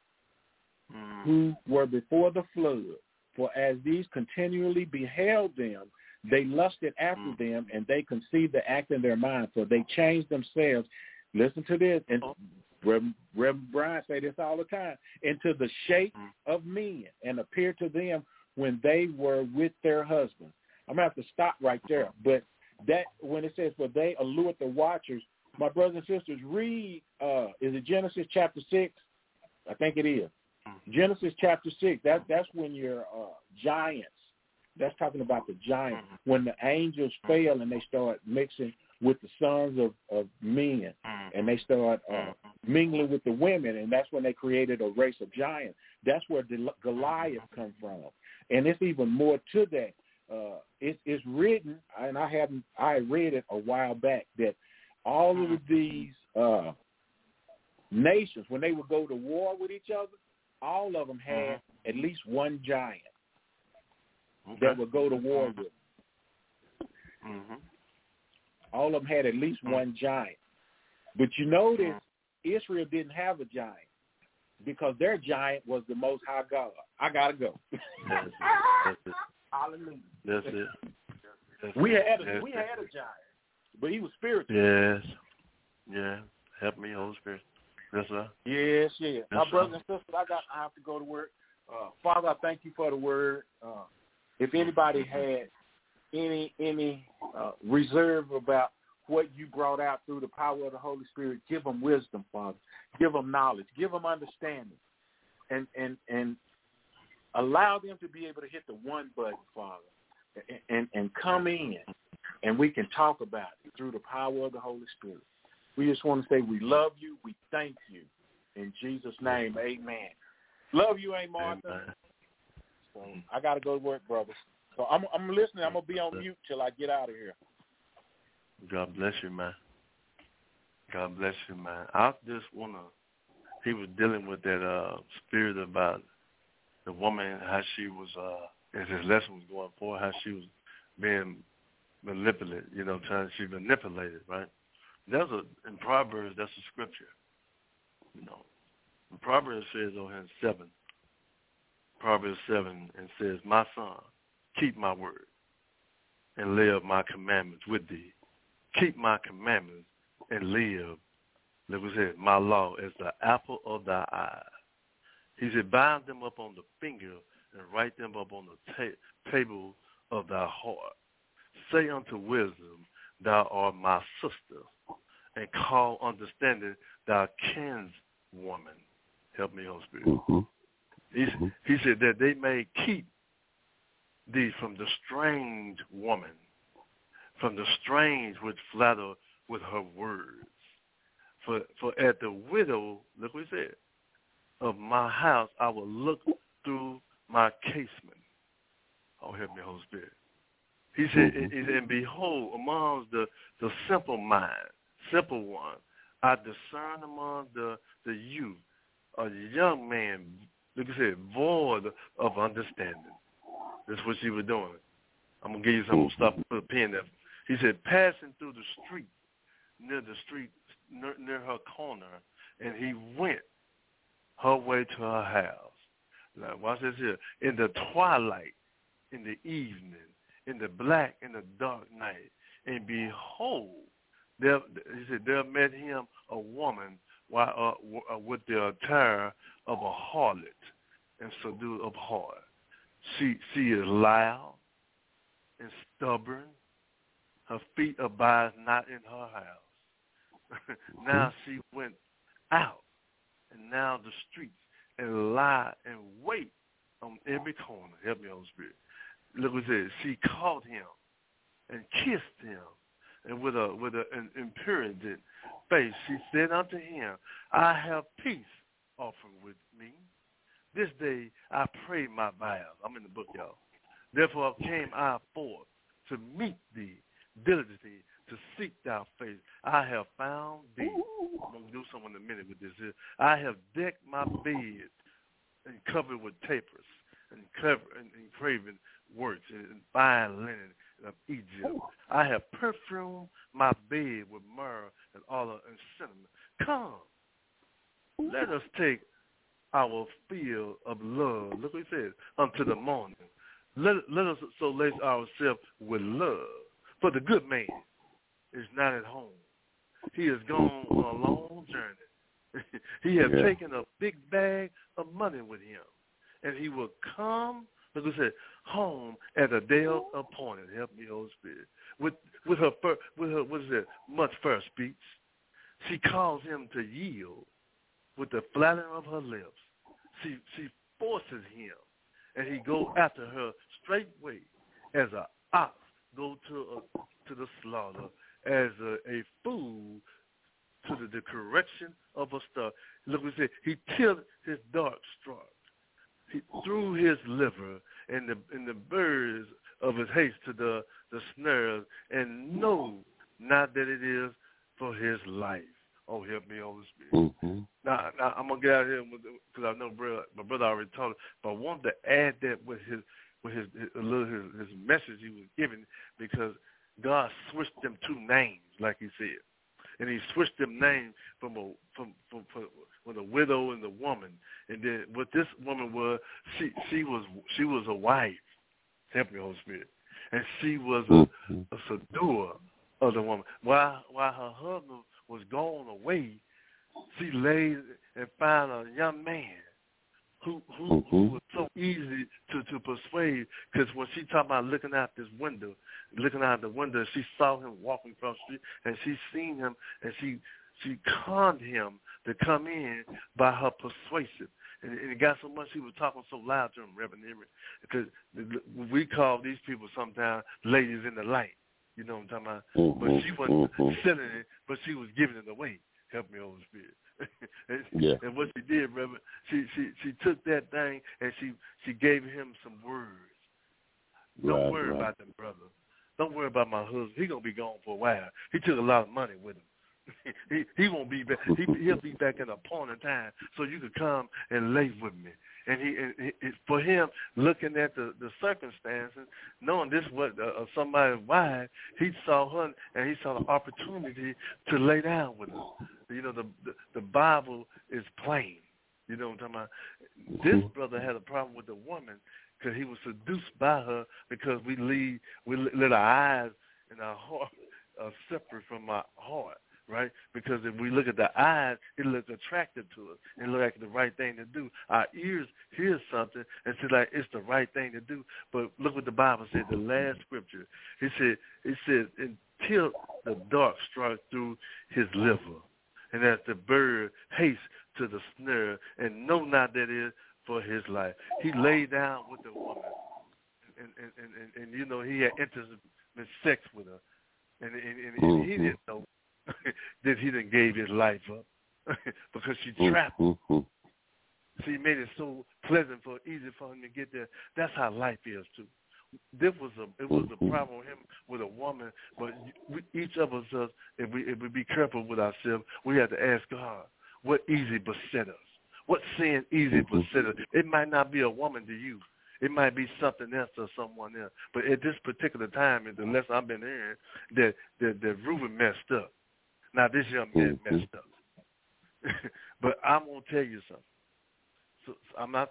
who were before the flood. For as these continually beheld them, they lusted after them, and they conceived the act in their mind. For they changed themselves. Listen to this, and Reverend Brian say this all the time, into the shape of men, and appeared to them when they were with their husbands. I'm going to have to stop right there. But that when it says, for they allured the watchers, my brothers and sisters, read, is it Genesis chapter 6? I think it is. Genesis chapter 6, that's when your giants, that's talking about the giants, when the angels fell and they start mixing with the sons of men, and they start mingling with the women, and that's when they created a race of giants. That's where Goliath come from. And it's even more to that. It's written, and I read it a while back, that all of these nations, when they would go to war with each other, all of them had at least one giant that would go to war with them. All of them had at least one giant. But you notice Israel didn't have a giant because their giant was the Most High God. I got to go. That's it. Hallelujah. That's it. We had a giant, but he was spiritual. Yes. Yeah. Help me, Holy Spirit. Yes, sir. Yes. Yes, my brothers and sisters, I have to go to work. Father, I thank you for the word. If anybody had any reserve about what you brought out through the power of the Holy Spirit, give them wisdom, Father. Give them knowledge. Give them understanding. And allow them to be able to hit the one button, Father, and come in, and we can talk about it through the power of the Holy Spirit. We just want to say we love you. We thank you. In Jesus' name, amen. Love you, Aunt Martha. So I got to go to work, brothers. So I'm listening. I'm going to be on mute till I get out of here. God bless you, man. God bless you, man. I just want to, he was dealing with that spirit about the woman, how she was, as his lesson was going forward, how she was being manipulated, she manipulated, right? In Proverbs, that's a scripture, In Proverbs says over here in 7, Proverbs 7, and says, my son, keep my word and live my commandments with thee. Keep my commandments and live, like we said, my law as the apple of thy eye. He said, bind them up on the finger and write them up on the table of thy heart. Say unto wisdom, thou art my sister, and call understanding thy kinswoman. Help me, Holy Spirit. He said that they may keep thee from the strange woman, from the strange which flatter with her words. For at the widow, look what he said, of my house I will look through my casement. Oh, help me, Holy Spirit. He said, and behold, among the simple mind, simple one, I discern among the youth, a young man, look at it, void of understanding. That's what she was doing. I'm going to give you something. Stop and put a pin there. He said, passing through the street, near her corner, and he went her way to her house. Now, watch this here. In the twilight, in the evening, in the black and the dark night, and behold, he said, there met him a woman with the attire of a harlot and subdued of heart. She is loud and stubborn. Her feet abide not in her house. Now she went out and now the streets and lie and wait on every corner. Help me, Holy Spirit. Look what it says. She caught him and kissed him, and with an impudent face, she said unto him, I have peace offering with me. This day I pray my vows. I'm in the book, y'all. Therefore came I forth to meet thee diligently, to seek thy face. I have found thee. I'm going to do something in a minute with this here. I have decked my bed and covered with tapers and carven works and fine linen of Egypt. I have perfumed my bed with myrrh and aloe and cinnamon. Come, let us take our fill of love. Look what he says, unto the morning. Let us so lace ourselves with love. For the good man is not at home. He has gone on a long journey. He has taken a big bag of money with him. And he will come, look what it said, home at a day appointed. Help me, Holy Spirit. With her what is it, much first speech. She calls him to yield with the flattering of her lips. She forces him, and he go after her straightway as an ox go to the slaughter, as a fool to the correction of a star. Look what he said. He tilled his dark straw. He threw his liver and the birds of his haste to the snares, and know not that it is for his life. Oh, help me, Holy Spirit. Mm-hmm. Now I'm gonna get out of here because I know my brother already told it, but I wanted to add that with his message he was giving, because God switched them two names, like he said, and he switched them names from the widow and the woman, and then what this woman was, she was a wife. Help me, Holy Spirit, and she was a seducer of the woman. While her husband was gone away, she laid and found a young man who was so easy to persuade, because when she talked about looking out the window, she saw him walking across the street, and she seen him, and she conned him to come in by her persuasive. And it got so much, he was talking so loud to him, Reverend Emery, because we call these people sometimes ladies in the light. You know what I'm talking about? But she wasn't selling it, but she was giving it away. Help me, Holy Spirit. And what she did, Reverend, she took that thing and she gave him some words. Don't worry about them, brother. Don't worry about my husband. He's going to be gone for a while. He took a lot of money with him. he won't be back. He'll be back in a point in time, so you could come and lay with me. And for him, looking at the circumstances, knowing this was somebody's wife, he saw her and he saw the opportunity to lay down with her. You know, the Bible is plain. You know what I'm talking about? This brother had a problem with the woman because he was seduced by her, because we let our eyes and our heart separate from our heart. Right? Because if we look at the eyes, it looks attractive to us. It looks like the right thing to do. Our ears hear something and say like it's the right thing to do. But look what the Bible said, the last scripture. It said, until the dark struck through his liver, and as the bird hastes to the snare, and know not that it is for his life. He lay down with the woman, and you know, he had intimate sex with her. And he didn't know that he done gave his life up because she trapped him. She made it so pleasant easy for him to get there. That's how life is too. It was a problem with him with a woman, but each of us, if we be careful with ourselves, we have to ask God, what easy beset us? What sin easy beset us? It might not be a woman to you. It might be something else or someone else. But at this particular time, in the lesson I've been hearing, that Reuben messed up. Now this young man messed up. But I'm gonna tell you something. So I'm not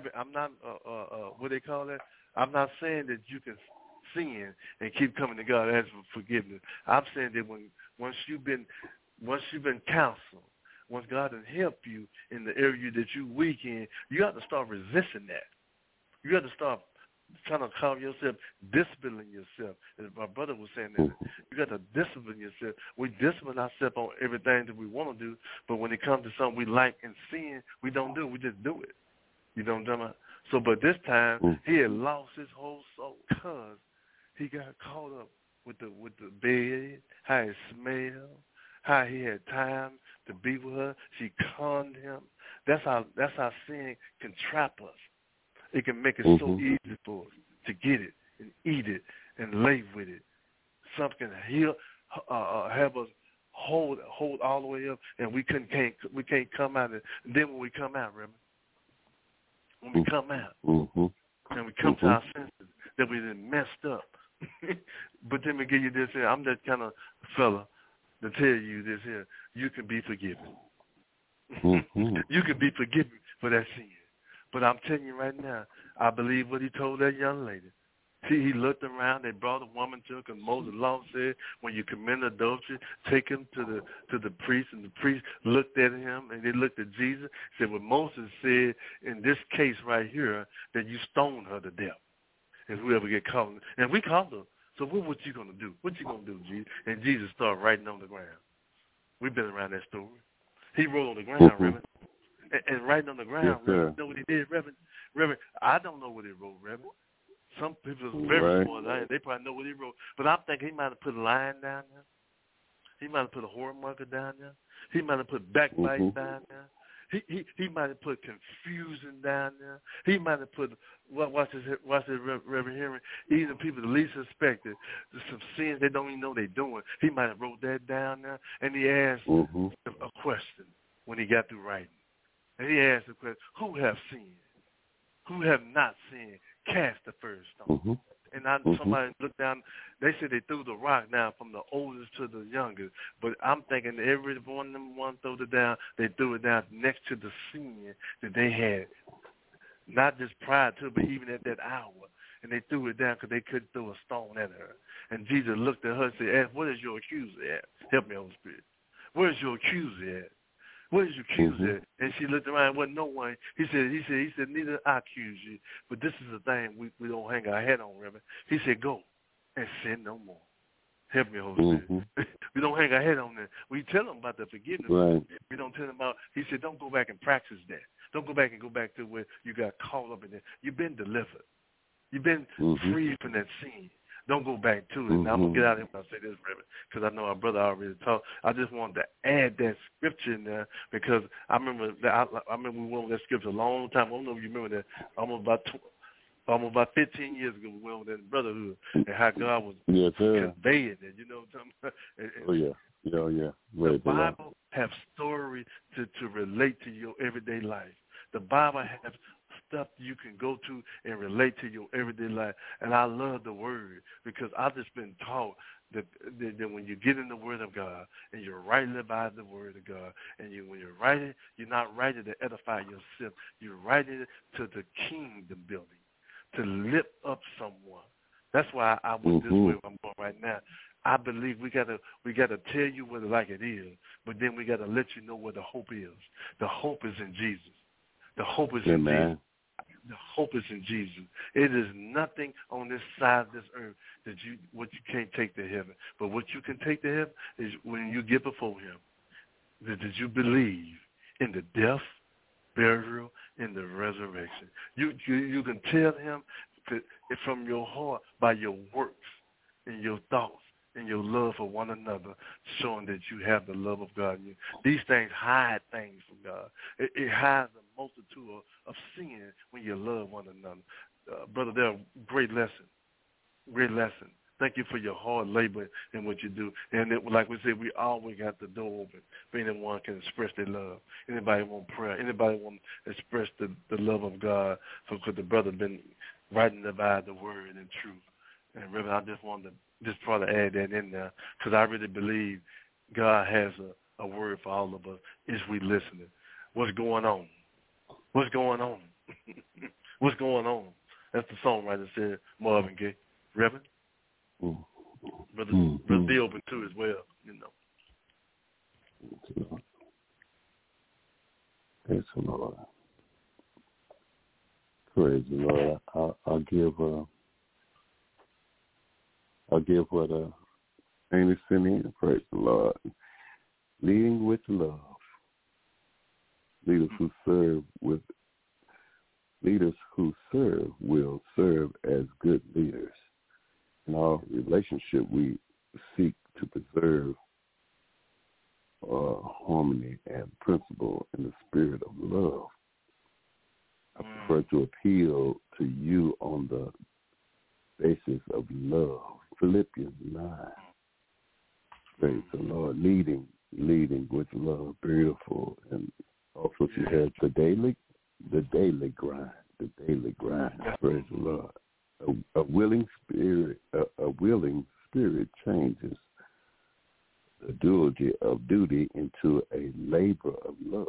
what they call that. I'm not saying that you can sin and keep coming to God and ask for forgiveness. I'm saying that once you've been counseled, once God has helped you in the area that you weak in, you have to start resisting that. You have to start trying to calm yourself, discipline yourself. As my brother was saying that you got to discipline yourself. We discipline ourselves on everything that we want to do, but when it comes to something we like and sin, we don't do it. We just do it. You know what I'm talking about? So, but this time he had lost his whole soul because he got caught up with the bed, how it smelled, how he had time to be with her. She conned him. That's how sin can trap us. It can make it so easy for us to get it and eat it and lay with it. Something can heal, have us hold all the way up, and we can't come out. And then when we come out, remember, when we come out, and we come to our senses that we done messed up. But then we give you this here. I'm that kind of fella to tell you this here. You can be forgiven. You can be forgiven for that sin. But I'm telling you right now, I believe what he told that young lady. He looked around. They brought a woman to him because Moses' law said when you commit adultery, take him to the priest. And the priest looked at him, and they looked at Jesus. Said, well, Moses said in this case right here that you stone her to death. And whoever get caught. And we caught her. So what you going to do? What you going to do, Jesus? And Jesus started writing on the ground. We've been around that story. He wrote on the ground, Reverend. And writing on the ground, Reverend, you know what he did, Reverend? Reverend, I don't know what he wrote, Reverend. Some people are very smart. They probably know what he wrote. But I'm thinking he might have put a line down there. He might have put a whoremonger down there. He might have put backbiting down there. He might have put confusion down there. He might have put, watch this, Reverend Henry, even people the least suspected, some sins they don't even know they're doing. He might have wrote that down there, and he asked a question when he got through writing. And he asked the question, who have sinned? Who have not sinned? Cast the first stone. And somebody looked down. They said they threw the rock down from the oldest to the youngest. But I'm thinking every one of them threw it down. They threw it down next to the sin that they had, not just prior to, but even at that hour. And they threw it down because they couldn't throw a stone at her. And Jesus looked at her and said, "What is your accuser at? Help me, Holy Spirit. Where is your accuser at? What is your accuser at?" And she looked around, wasn't no one. He said, neither I accuse you, but this is the thing we don't hang our head on, Reverend. He said, go and sin no more. Help me, Holy Spirit. We don't hang our head on that. We tell them about the forgiveness. Right. We don't tell them about, he said, don't go back and practice that. Don't go back to where you got caught up in that. You've been delivered. You've been free from that sin. Don't go back to it. Now, I'm going to get out of here when I say this, Reverend, because I know our brother already talked. I just wanted to add that scripture in there because I remember we went over that scripture a long time. I don't know if you remember that. Almost about 15 years ago, we went over that brotherhood and how God was conveying it. You know what I'm talking about? The Bible have stories to relate to your everyday life. The Bible has stuff you can go to and relate to your everyday life. And I love the word because I've just been taught that when you get in the word of God and you're writing about the word of God, and when you're writing, you're not writing to edify yourself. You're writing it to the kingdom building, to lift up someone. That's why I went this way I'm going right now. I believe we gotta tell you what like it is, but then we gotta let you know what the hope is. The hope is in Jesus. The hope is in Jesus. The hope is in Jesus. It is nothing on this side of this earth that you can't take to heaven. But what you can take to heaven is when you get before him, that you believe in the death, burial, and the resurrection. You can tell him from your heart by your works and your thoughts and your love for one another, showing that you have the love of God in you. These things hide things from God. It hides a multitude of sin when you love one another. Brother, they're a great lesson. Great lesson. Thank you for your hard labor in what you do. And like we said, we always got the door open for anyone can express their love. Anybody want prayer? Anybody want to express the love of God? Because the brother been writing about the word and truth. And Reverend, I just wanted to just try to add that in there because I really believe God has a word for all of us if we listening. What's going on? What's going on? What's going on? That's the songwriter said, Marvin Gaye. Reverend? Brother D open too as well, you know. Praise the Lord. Praise the Lord. I'll give what Amy sent in. Praise the Lord. Leading with love. Leaders who serve will serve as good leaders. In our relationship, we seek to preserve harmony and principle in the spirit of love. I prefer to appeal to you on the basis of love. Philippians 9. Praise the Lord. Leading with love. Beautiful. And also she has the daily grind. The daily grind. Praise the Lord. A willing spirit changes the duty into a labor of love.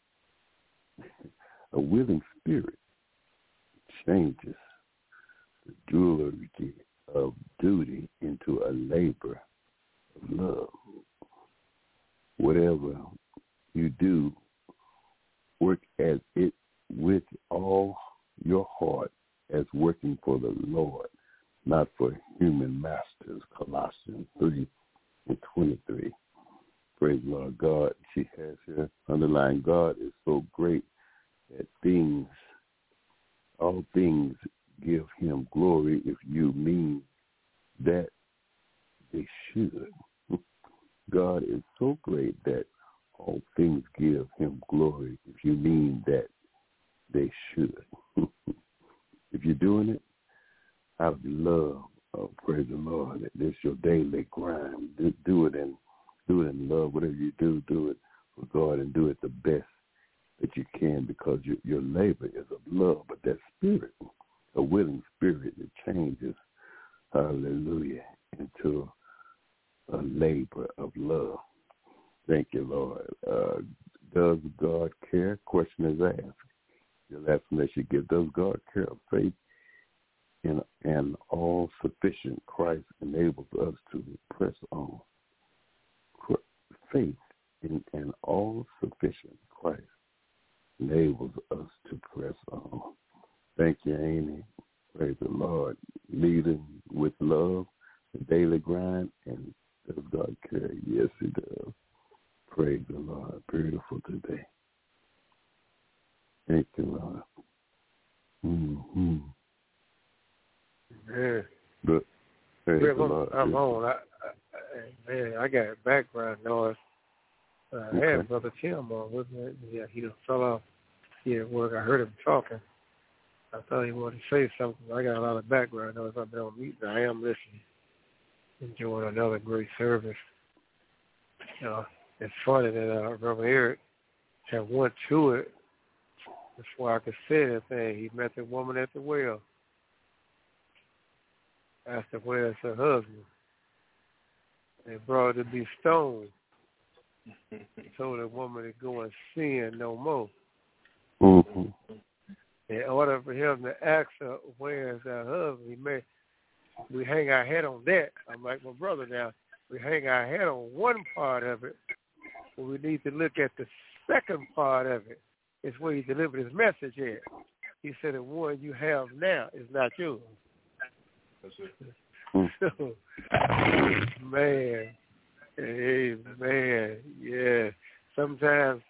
A willing spirit changes the duty of duty into a labor of love. Whatever you do, work at it with all your heart as working for the Lord, not for human masters. Colossians 3:23. Praise the Lord. God, she has here underlined, God is so great that all things give him glory if you mean that they should. God is so great that all things give him glory if you mean that they should. If you're doing it out of love, praise the Lord, this is your daily grind. Do it in love. Whatever you do it for God and do it the best that you can, because your labor is of love. But that spirit, a willing spirit, it changes, hallelujah, into a labor of love. Thank you, Lord. Does God care? Question is asked. The last one that you give, does God care? Faith in an all-sufficient Christ enables us to press on. Faith in an all-sufficient Christ enables us to press on. Thank you, Amy. Praise the Lord. Leading with love, the daily grind, and does God care? Yes, he does. Praise the Lord. Beautiful today. Thank you, Lord. Mm-hmm. Yeah. But praise the Lord. I'm on. I got background noise. I had Brother Tim on with me. Yeah, he fell off here at work. I heard him talking. I thought he wanted to say something. I got a lot of background noise. I've been on mute, but I am listening. Enjoying another great service. It's funny that Brother Eric had went to it before I could say anything. He met the woman at the well. Asked her where's her husband. They brought her to be stoned. Told the woman to go and sin no more. Mm-hmm. In order for him to ask her where's her husband, we hang our head on that. I'm like my brother now. We hang our head on one part of it, but we need to look at the second part of it. It's where he delivered his message at. He said the one you have now is not yours. That's it. So, man, yeah. Sometimes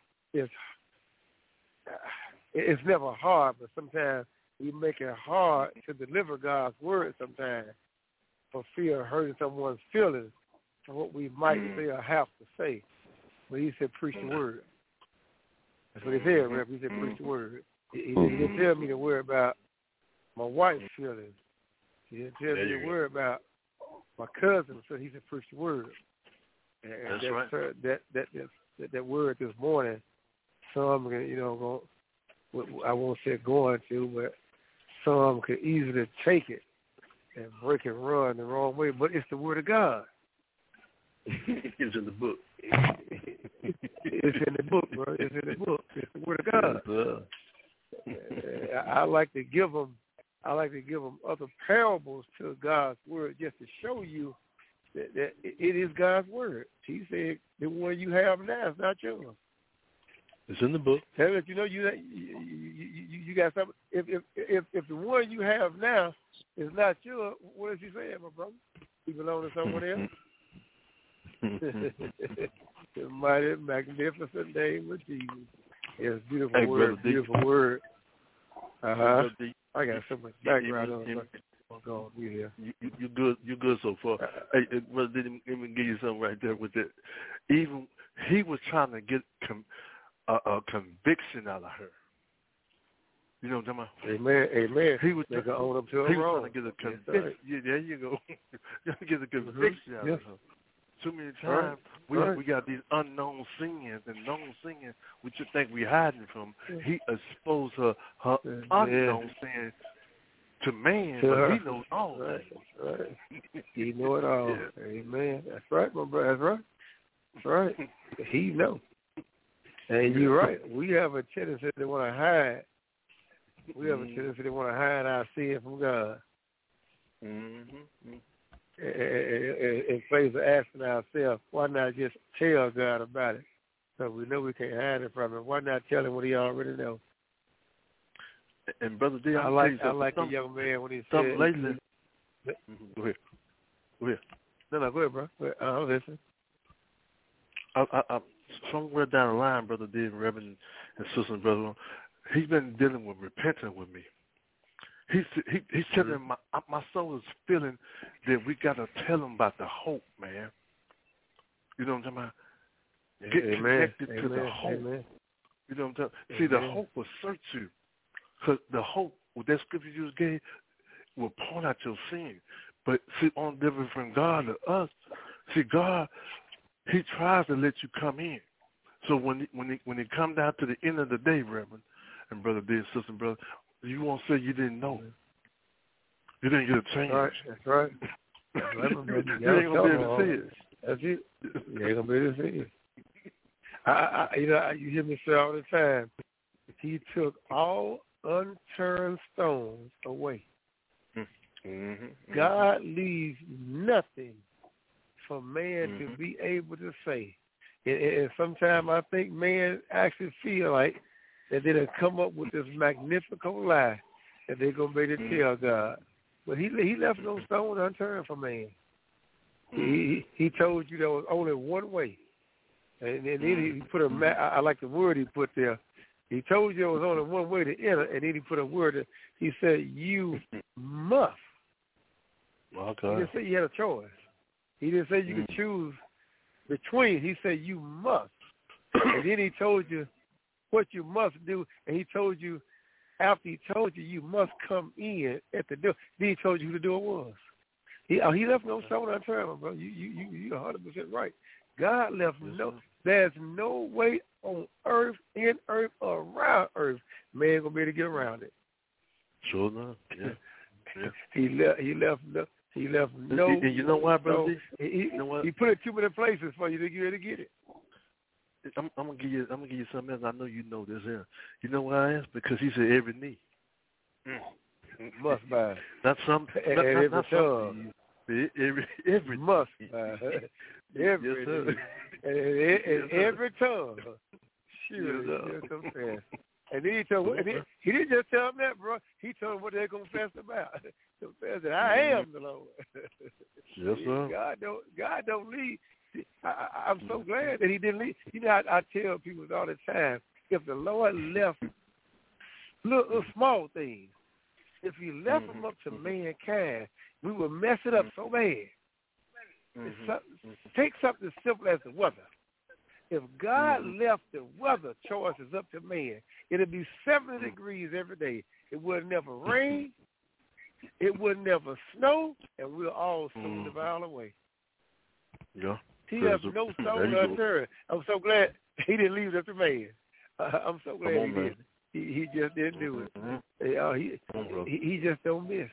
it's never hard, but sometimes we make it hard to deliver God's word sometimes for fear of hurting someone's feelings for what we might say or have to say. But he said, preach the word. That's what he said, Rep. He said, preach the word. He didn't tell me to worry about my wife's feelings. He didn't tell me to worry about my cousin. So he said, preach the word. And that's right. That word this morning, some, I won't say going to, but some could easily take it and break and run the wrong way. But it's the word of God. It's in the book. It's in the book, bro. It's in the book. It's the word of God. I like to give them other parables to God's word just to show you that it is God's word. He said the one you have now is not yours. It's in the book. Tell us, you you got something. If the one you have now is not yours, what is he saying, my brother? He belongs to someone else. The mighty, magnificent name of Jesus. Yes, beautiful word, brother beautiful word. I got so much background on. Go on, you good so far. Hey, brother, let me give you something right there with it. Even he was trying to get a conviction out of her. You know what I'm talking about? Amen. He was trying to get a conviction. Yes, yeah, there you go. Trying to get a conviction out of her. Too many times we got these unknown sins and known sins which you think we hiding from. He exposed her unknown sin to man, but he knows all. Right. He know it all. Yeah. Amen. That's right, my brother. That's right. He know. And you're right. We have a tendency to want to hide. We have a tendency to want to hide our sin from God. In place of asking ourselves, why not just tell God about it? So we know we can't hide it from him. Why not tell him what he already knows? And Brother D, I like the young man when he said lately. Go ahead. No, go ahead, bro. I'll listen. I somewhere down the line, Brother D, Reverend and Sister and Brother, he's been dealing with repenting with me. He's telling my soul is feeling that we got to tell him about the hope, man. You know what I'm talking about? Get connected to the hope. Amen. You know what I'm talking about? See, the hope will search you. Because the hope, with that scripture you just gave, will point out your sin. But see, on different from God to us, see, God, he tries to let you come in. So when it come down to the end of the day, Reverend and Brother D, Sister and Brother, you won't say you didn't know. You didn't get a chance. That's right. You ain't going to be able to see it. That's it. You ain't going to be able to see it. You hear me say all the time, he took all unturned stones away. God leaves nothing for man to be able to say. And sometimes I think man actually feel like that they done come up with this magnificent lie that they're going to be able to tell God. But he left no stone unturned for man. He told you there was only one way. And then he put I like the word he put there. He told you there was only one way to enter, and then he put a word that he said, you must. Okay. He didn't say you had a choice. He didn't say you could choose between. He said you must. And then he told you what you must do, and he told you, after he told you, you must come in at the door. Then he told you who the door was. He left no stone unturned, bro. You're 100% right. God left there's no way on earth, in earth, or around earth, man gonna be able to get around it. Sure enough, yeah. He left no. And you know why, brother? He put it too many places for you to get able to get it. I'm gonna give you something else. I know you know this here. You know why I asked? Because he said every knee must bow. Not some. Not tongue. Every must bow. Every knee. And every tongue. Sure, confess. And then he didn't just tell them that, bro. He told them what they're going to confess about. Confess that I am the Lord. Yes, sir. God don't leave. I'm so glad that he didn't leave. You know, I tell people all the time, if the Lord left little small things, if he left them up to mankind, we would mess it up so bad. Take something as simple as the weather. If God left the weather choices up to man, it'd be 70 degrees every day. It would never rain. It would never snow, and we'll all soon devour away. Yeah. He left no stone unturned. I'm so glad he didn't leave it up to man. I'm so glad he didn't. He just didn't do it. He just don't miss.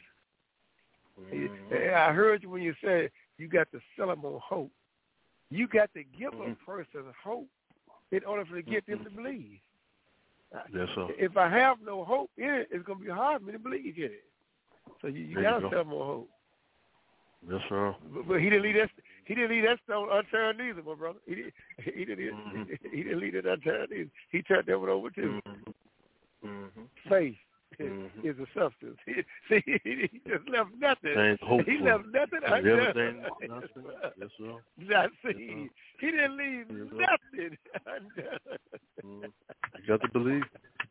I heard you when you said you got to sell them on hope. You got to give a person hope in order for to get them to believe. Yes, sir. If I have no hope in it, it's going to be hard for me to believe in it. So you got to sell more hope. Yes, sir. But he didn't leave that. He didn't leave that stone unturned either, my brother. He didn't leave it unturned either. He turned that one over too. Faith is a substance. He just left nothing. He left nothing undone. Yes, sir. Not see. He didn't leave nothing undone. You got to believe.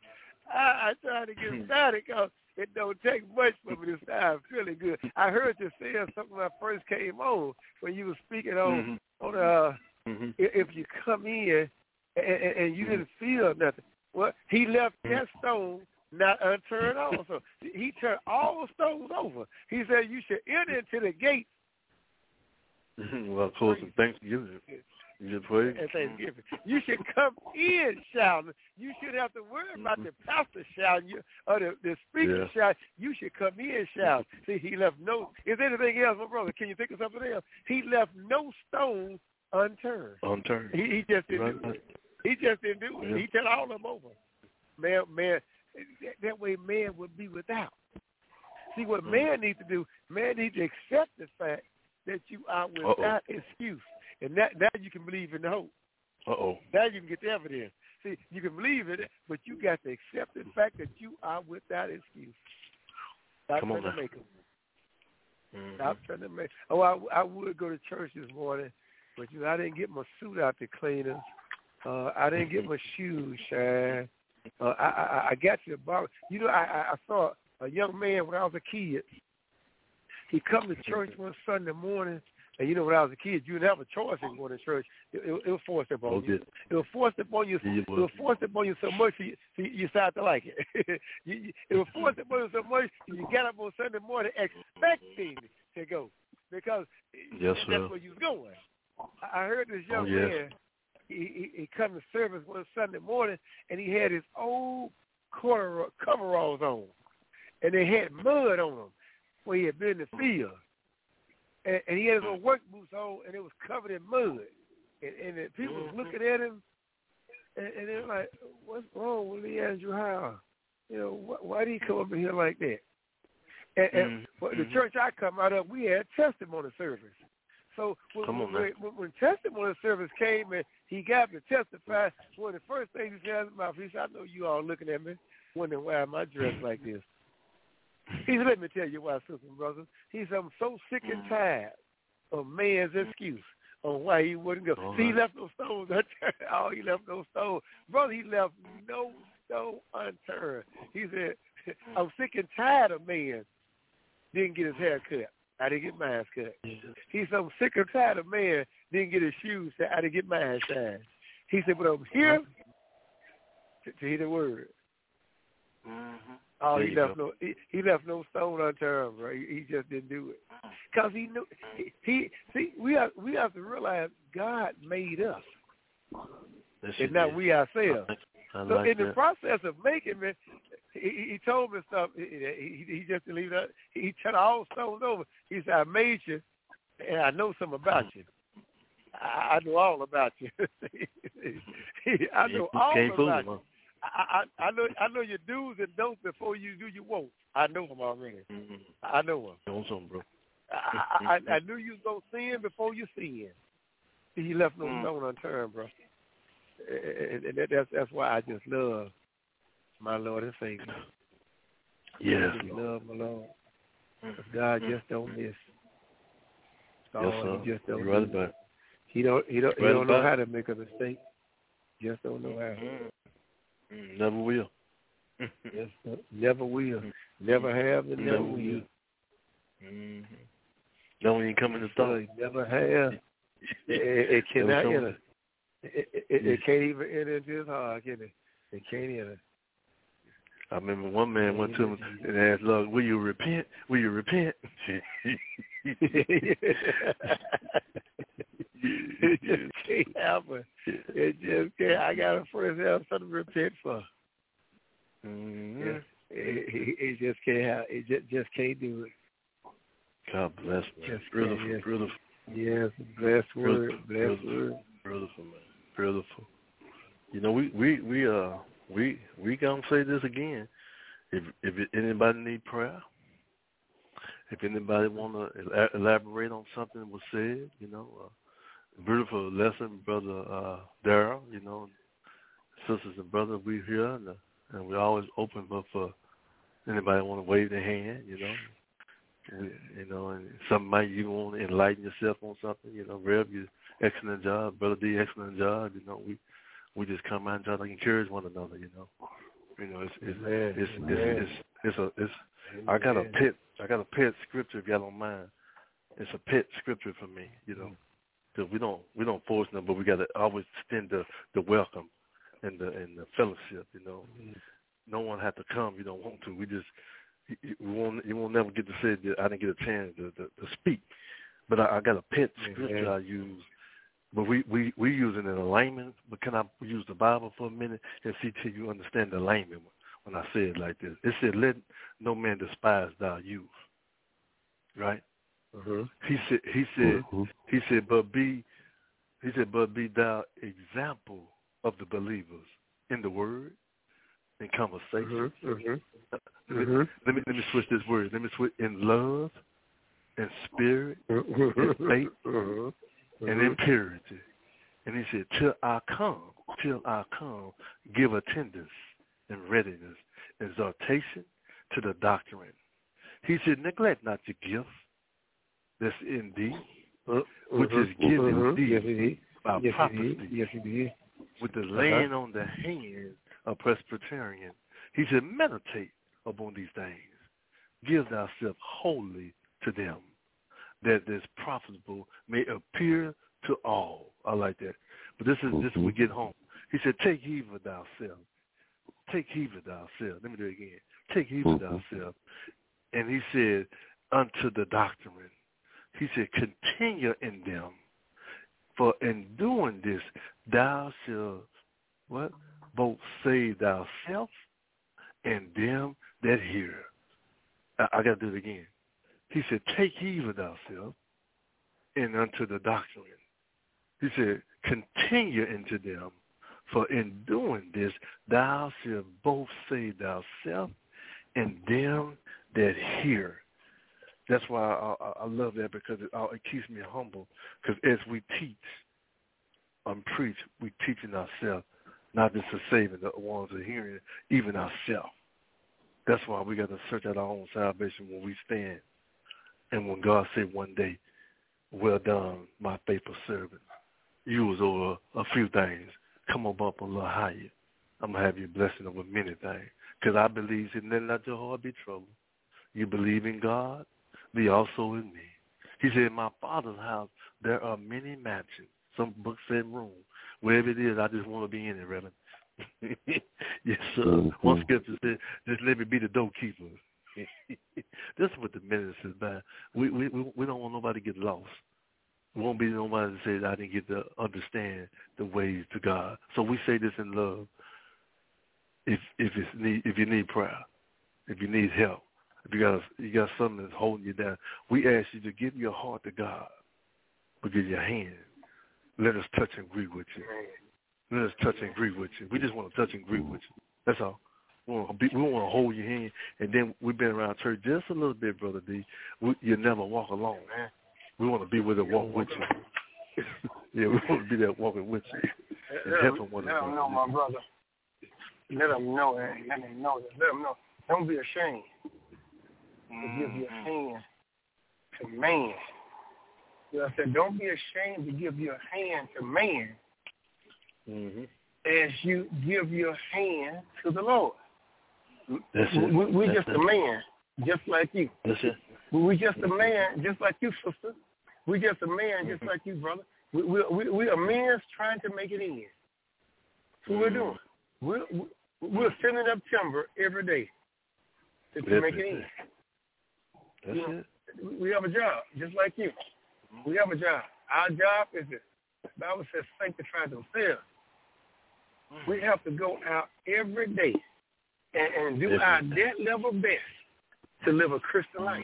I tried to get started because it don't take much for me to start feeling good. I heard you say something when I first came on when you were speaking on if you come in and you didn't feel nothing. Well, he left that stone not unturned also. He turned all the stones over. He said you should enter into the gate. Well, of course, in Thanksgiving. You pray. And Thanksgiving. You should come in shouting. You shouldn't have to worry about the pastor shouting or the speaker shouting. You should come in shouting. See, he left no. Is there anything else, my brother? Can you think of something else? He left no stone unturned. He just didn't do it. He just didn't do it. He turned all of them over. Man, that way man would be without. See, what man needs to do, man needs to accept the fact that you are without excuse. And now you can believe in the hope. Now you can get the evidence. See, you can believe in it, but you got to accept the fact that you are without excuse. Stop trying to make them. Stop trying to make. Oh, I would go to church this morning, but I didn't get my suit out the cleaners. I didn't get my shoes shined. I got to the bar. I saw a young man when I was a kid. He come to church one Sunday morning. And when I was a kid, you didn't have a choice in going to church. It was forced upon you. It was forced upon you. It was forced upon you so much you started to like it. It was forced upon you so much you got up on Sunday morning expecting to go because that's where you was going. I heard this young man. He come to service one Sunday morning, and he had his old coveralls on, and they had mud on them where he had been in the field. And he had his little work boots on, and it was covered in mud. And people was looking at him, and they're like, "What's wrong with Leandrew Howard? Why did he come up in here like that?" And the church I come out of, we had testimony service. So when testimony service came and he got to testify, one of the first things he said out of his mouth, he said, "I know you all looking at me, wondering why am I dressed like this." He said, "Let me tell you why, sisters and brothers." He said, "I'm so sick and tired of man's excuse on why he wouldn't go." See, he left no stones unturned. He left no stones. Brother, he left no stone unturned. He said, "I'm sick and tired of man didn't get his hair cut. I didn't get mine cut." He said, "I'm sick and tired of man didn't get his shoes cut. I didn't get mine shined." He said, "But I'm here to hear the word." He left no stone unturned, bro. He just didn't do it because he knew. We have to realize God made us, and not we ourselves. So in the process of making me, he told me something. He just didn't leave that. He turned all stones over. He said, "I made you, and I know something about you. I know all about you. I know all about you. I know your do's and don'ts before you do your won'ts. I know them already. I know them. Bro. I knew you was going to sin before you sin." He left no stone unturned, bro. And that's why I just love my Lord and Savior. Yes. I love my Lord. God just don't miss. He just don't miss. He don't know how to make a mistake. Just don't know how. Never will. Never will. Never have and never will. Don't even come in the thought. Never have. It cannot enter. It can't even enter into his heart, can it? It can't enter. I remember one man went to him and asked, "Lord, will you repent? Will you repent?" It just can't happen. It just can't. I got to first have something to repent for. It just can't happen. It just can't do it. God bless me. Beautiful. Yes, blessed word. Blessed word. Beautiful, man. Beautiful. We gonna say this again. If anybody need prayer, if anybody wanna elaborate on something that was said, beautiful lesson, Brother Darrell. Sisters and brothers, we here, and and we're always open for anybody want to wave their hand, and something might you want to enlighten yourself on something, Rev, you excellent job, Brother D, excellent job, we just come out and try to encourage one another, I got a pet scripture if y'all don't mind. It's a pet scripture for me, because we don't force them, but we got to always extend the welcome and the fellowship, No one has to come if you don't want to. We just you won't never get to say that I didn't get a chance to speak. But I got a pet scripture I use. But we use it in a layman. But can I use the Bible for a minute and see till you understand the layman when I say it like this? It said, "Let no man despise thy youth." Right? Mm-hmm. He said, but be thou example of the believers in the word, in conversation. Let me switch this word. Let me switch in love, in spirit, in faith, and in purity. And he said, till I come, give attendance and readiness, exhortation to the doctrine. He said, neglect not your gift that's in thee, which is given thee by prophecy, with the laying on the hands of Presbyterian. He said, meditate upon these things. Give thyself wholly to them, that this profitable may appear to all. I like that. But this is we get home. He said, take heed of thyself. Take heed of thyself. Let me do it again. Take heed of thyself. And he said, unto the doctrine. He said, continue in them. For in doing this, thou shalt, what? Both save thyself and them that hear. I got to do it again. He said, take heed of thyself and unto the doctrine. He said, continue into them. For in doing this, thou shalt both save thyself and them that hear. That's why I love that, because it keeps me humble. Because as we teach and preach, we teaching ourselves, not just to saving the ones that are hearing, even ourselves. That's why we got to search out our own salvation when we stand. And when God said one day, well done, my faithful servant. You was over a few things. Come up a little higher. I'm going to have you blessing over many things. Because I believe in let not your heart be troubled. You believe in God, be also in me. He said, in my Father's house, there are many mansions. Some books said room. Wherever it is, I just want to be in it, Reverend. Yes, sir. One scripture said, just let me be the doorkeeper. This is what the minister is about. We don't want nobody to get lost. We won't be nobody to say that I didn't get to understand the ways to God. So we say this in love. If you need prayer, if you need help, if you got something that's holding you down, we ask you to give your heart to God, but give your hand. Let us touch and agree with you. Let us touch and agree with you. We just want to touch and agree with you. That's all. We want to hold your hand, and then we've been around church just a little bit, Brother D. You never walk alone, man. We want to be with it, walk with you. Yeah, we want to be there walking with you and helping one another. Let them know, my brother. Let them know. Let them know. Don't be ashamed to give your hand to man. You know, I said, don't be ashamed to give your hand to man as you give your hand to the Lord. That's it. We're just a man, just like you. That's it. We're just a man, just like you, sister. We're just a man, just like you, brother. We are men trying to make it in. That's what we're doing. We're sending up timber every day to make it in. That's it. We have a job, just like you. We have a job. Our job is the Bible says sanctify themselves. We have to go out every day and do our that level best to live a Christian life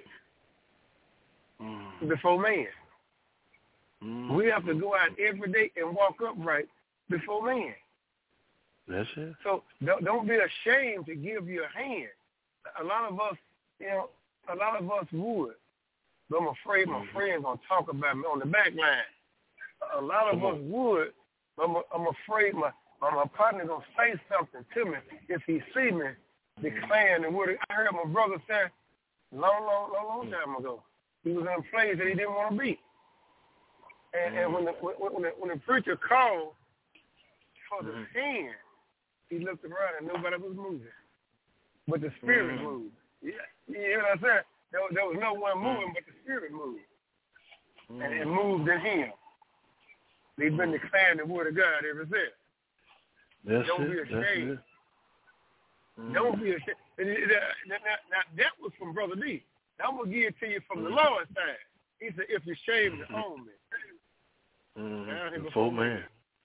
before man. We have to go out every day and walk upright before man. That's it. So don't be ashamed to give your hand. A lot of us would. But I'm afraid my friends gonna talk about me on the back line. A lot of us would. I'm afraid my partner going to say something to me if he see me declaring the word. I heard my brother say long time ago, he was in a place that he didn't want to be. And when the preacher called for the hand, he looked around and nobody was moving. But the Spirit moved. Yeah, you know what I'm saying? There was no one moving, but the Spirit moved. And it moved in him. He's been declaring the word of God ever since. Don't be ashamed. Don't be ashamed. Now, that was from Brother D. Now, I'm going to give it to you from the Lord's side. He said, if you're ashamed to own me. Before man.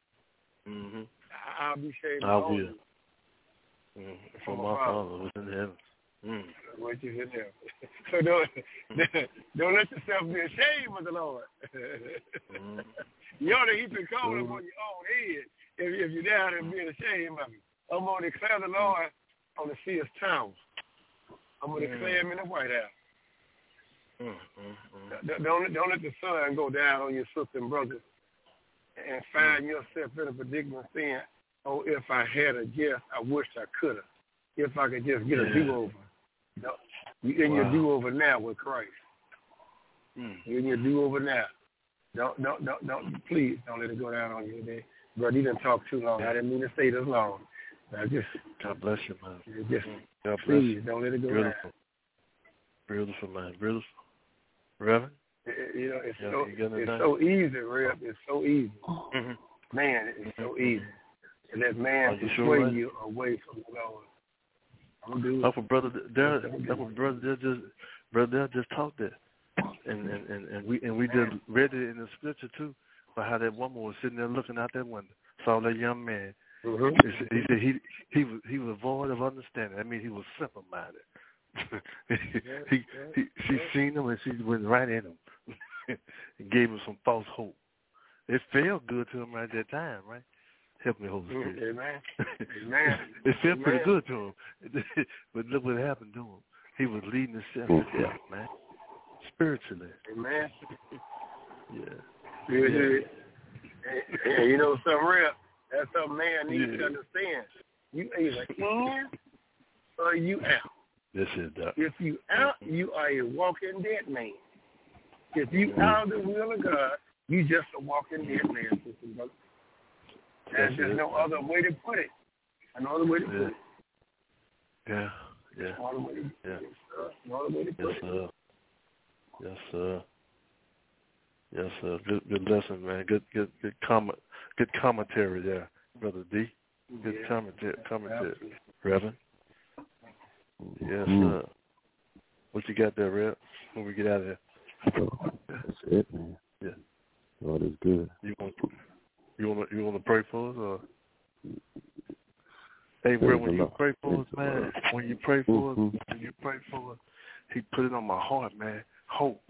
I'll be ashamed to own you. For my Father who's in heaven. Which is in heaven. So don't let yourself be ashamed of the Lord. You ought to heap it calling on your own head if you're down and being ashamed of it. I'm going to declare the Lord on the seas towns. I'm going to declare him in the White House. Don't let the sun go down on your sister and brothers and find yourself in a predicament saying, oh, if I had a guess, I wish I could have. If I could just get a do-over. No, you're in your do-over now with Christ. You're in your do-over now. Don't, please don't let it go down on you today. Brother, you didn't talk too long. I didn't mean to stay this long. God bless you, man. God bless please, you. Don't let it go down. Beautiful, man. Beautiful. Reverend? You know, it's so easy, Rev. It's so easy. Man, it's so easy. And that man persuade you away from the Lord. That's what Brother Dale just talked that. And we just read it in the scripture too, about how that woman was sitting there looking out that window, saw that young man. He said he was void of understanding. That means he was simple minded. She seen him and she went right in him and gave him some false hope. It felt good to him right at that time, right? Help me, Holy Spirit. Amen. It felt pretty good to him. But look what happened to him. He was leading himself to death, man. Spiritually. Amen. Yeah. Yeah. You know something real? That's something man needs to understand. You either in or you out. This is that. If you out, you are a walking dead man. If you out of the will of God, you just a walking dead man, sister and brother. There's just no other way to put it. No other way to put it. Yeah. No other way to put it. No other way to put it. Yes, sir. Yes, sir. Good lesson, man. Good commentary there, Brother D. Good commentary. Reverend. Yes, sir. What you got there, Rev? When we get out of here. That's it, man. Yeah. God is good. You want to pray for us, or? Hey, Rev, when you pray for us, man. When you pray for us, he put it on my heart, man. Hope.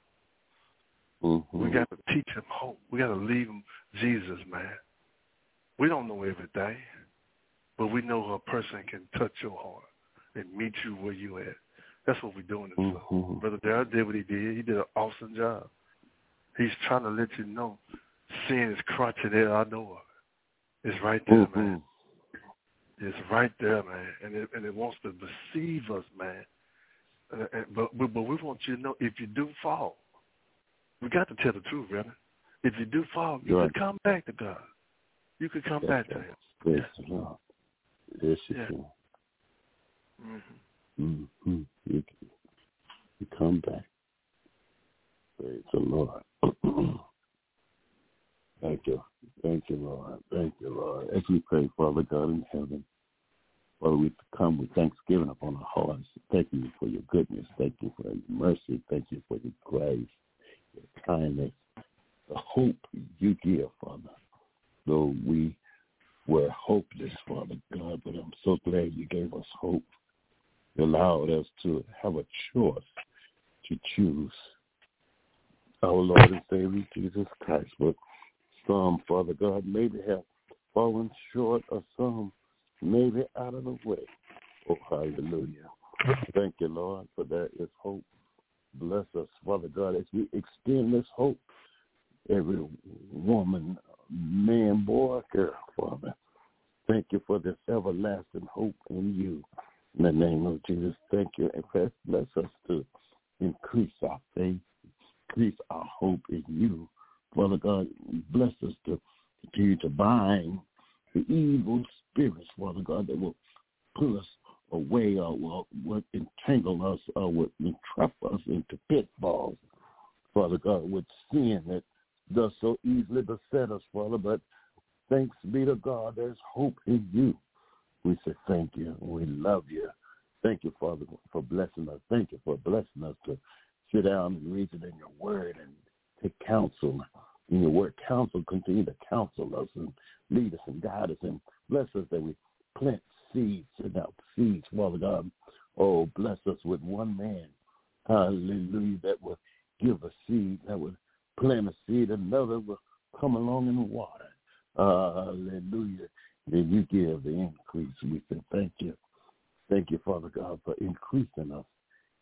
We got to teach him hope. We got to leave him Jesus, man. We don't know everything, but we know a person can touch your heart and meet you where you at. That's what we're doing this for. Brother Darrell did what he did. He did an awesome job. He's trying to let you know sin is crouching there. I know it. It's right there, man. It's right there, man. And it wants to deceive us, man. But we want you to know, if you do fall, we got to tell the truth, brother. If you do fall, you can come back to God. You can come back to him. Yes, Lord. Yes, you can. You come back. Praise the Lord. Thank you. Thank you, Lord. Thank you, Lord. As we pray, Father God in heaven, Father, we come with thanksgiving upon our hearts. Thank you for your goodness. Thank you for your mercy. Thank you for your grace, your kindness, the hope you give, Father. Though we were hopeless, Father God, but I'm so glad you gave us hope. You allowed us to have a choice to choose our Lord and Savior, Jesus Christ. But some, Father God, maybe have fallen short, or some maybe out of the way. Oh, hallelujah. Thank you, Lord, for there is hope. Bless us, Father God, as we extend this hope. Every woman, man, boy, girl, Father, everlasting hope in you. In the name of Jesus, thank you. And first, bless us to increase our faith, increase our hope in you. Father God, bless us to continue to bind the evil spirits, Father God, that will pull us away or will entangle us or would entrap us into pitfalls, Father God, with sin that does so easily beset us, Father. But thanks be to God, there's hope in you. We say thank you. We love you. Thank you, Father, for blessing us. Thank you for blessing us to sit down and read it in your word and take counsel in your word. Counsel, continue to counsel us and lead us and guide us and bless us that we plant seeds, send out seeds, Father God. Oh, bless us with one man, hallelujah, that will give a seed, that will plant a seed, another will come along in the water. Hallelujah. Then you give the increase. We say thank you. Thank you, Father God, for increasing us,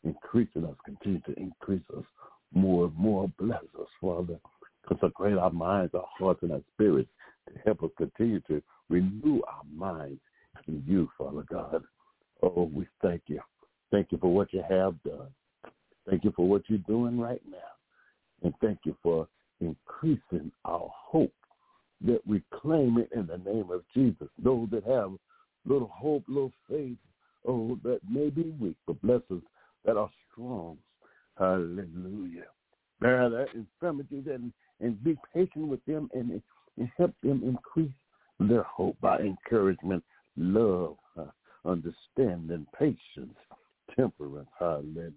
continue to increase us more and more. Bless us, Father. Consecrate our minds, our hearts, and our spirits to help us continue to renew our minds in you, Father God. Oh, we thank you. Thank you for what you have done. Thank you for what you're doing right now. And thank you for increasing our hope that we claim it in the name of Jesus. Those that have little hope, little faith, oh, that may be weak, but bless us that are strong. Hallelujah. Bear their infirmities and be patient with them and help them increase their hope by encouragement, love, understanding, patience, temperance. Hallelujah.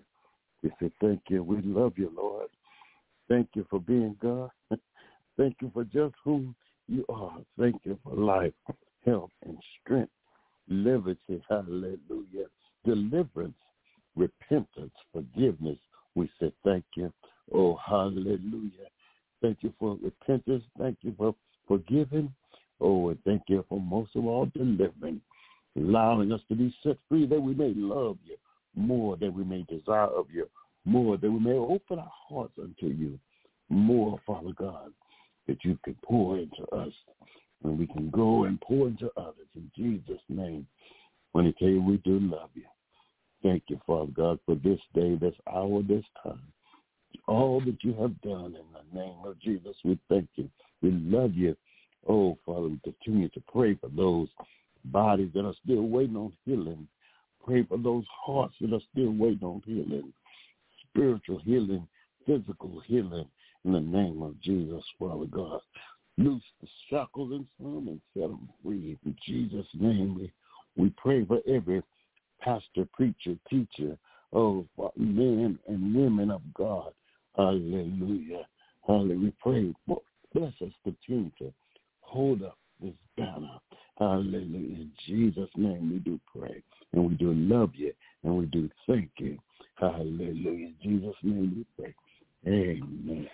We say thank you. We love you, Lord. Thank you for being God. Thank you for just who you are. Thank you for life, health, and strength, liberty, hallelujah, deliverance, repentance, forgiveness. We say thank you. Oh, hallelujah. Thank you for repentance. Thank you for forgiving. Oh, and thank you for most of all delivering, allowing us to be set free that we may love you more, that we may desire of you more, that we may open our hearts unto you more, Father God, that you can pour into us and we can go and pour into others in Jesus' name. When we tell you we do love you. Thank you, Father God, for this day, this hour, this time. All that you have done in the name of Jesus, we thank you. We love you. Oh, Father, we continue to pray for those bodies that are still waiting on healing. Pray for those hearts that are still waiting on healing, spiritual healing, physical healing, in the name of Jesus, Father God. Loose the shackles in some and set them free. In Jesus' name, we pray for every pastor, preacher, teacher, oh, men and women of God. Hallelujah. Hallelujah. We pray, bless us, continue to hold up this banner. Hallelujah. In Jesus' name we do pray. And we do love you. And we do thank you. Hallelujah. In Jesus' name we pray. Amen.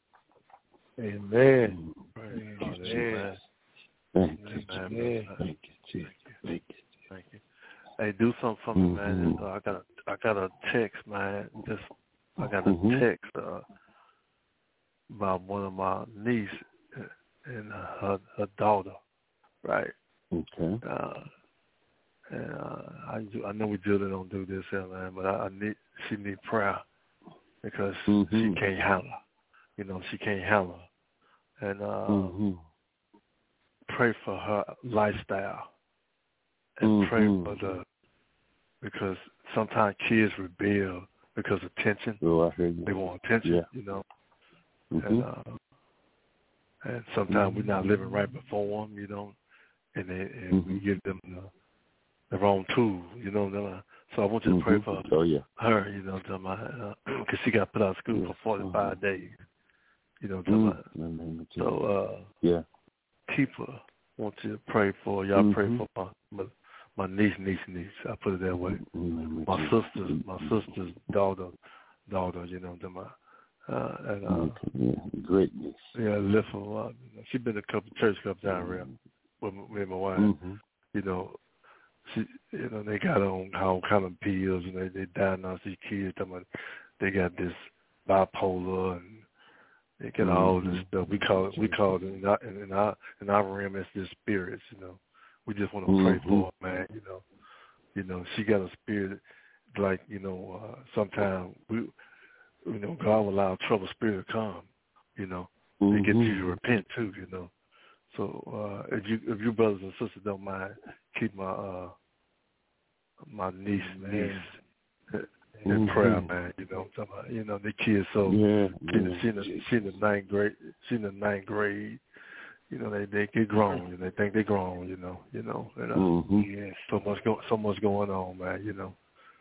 Amen. Amen. Thank you. Thank you, Jesus. Thank you. Thank you. Hey, do something for me, man. I got a text, man. I got a text about one of my niece and her daughter, right? Okay. And I know we generally don't do this here, man, but she need prayer because she can't handle. You know, she can't handle. And pray for her lifestyle and pray for because sometimes kids rebel because of attention. Oh, I hear you. They want attention, you know. And sometimes we're not living right before them, you know, and we give them the wrong tools, you know. So I want you to pray for her, you know, because she got put out of school for 45 days, you know. So keep her. I want you to pray for y'all. Pray for my niece. I put it that way. My sister's daughter, you know. Great niece. Yeah, lift her up. She been to a couple church clubs down here with my wife. You know, they got on all kind of pills, and they diagnose these kids. They got this bipolar, and they get all this stuff. We call it in our realm as this spirits, you know. we just want to pray for her, man. You know, she got a spirit like, sometimes God will allow trouble spirit to come, to get you to repent too, So if you brothers and sisters don't mind, keep my niece in prayer, man. The kids. So she in the ninth grade. She in the ninth grade. They get grown. They think they're grown. So much going on, man.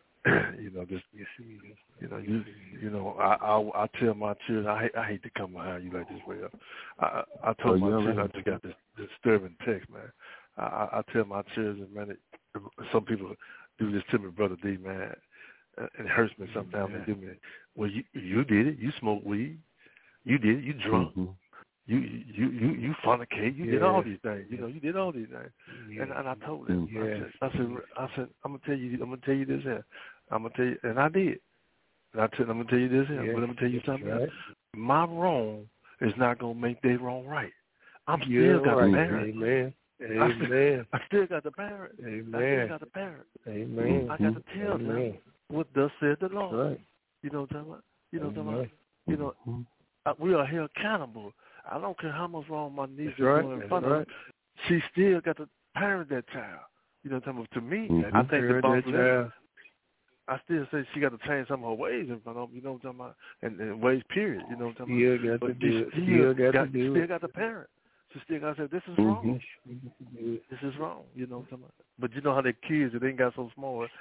I tell my children, I hate to come behind you like this, way. I told my children, I just got this disturbing text, man. I tell my children, man, some people do this to me, Brother D, man. It hurts me sometimes. They do me. Well, you did it. You smoked weed. You did it. You drunk. You fornicate. You did all these things. You did all these things. And I told them. I said, I'm gonna tell you this here. I'm gonna tell you, and I did. And I'm gonna tell you this here. But I'm gonna tell you something else. My wrong is not gonna make their wrong right. I'm still got the parent. Amen. Amen. I still got the parent. Amen. I still got the parent. Amen. I got to tell them what thus said the Lord. Right. You know what I'm talking about? We are held accountable. I don't care how much wrong my niece is doing in front of her. She still got to parent that child. You know what I'm talking about? To me, I think the boss child. I still say she got to change some of her ways in front of them. You know what I'm talking about? And ways, period. You know what I'm talking about? But she still got the parent. She still got to say, this is wrong. This is wrong. You know what I'm talking about? But you know how the kids, they ain't got so smart.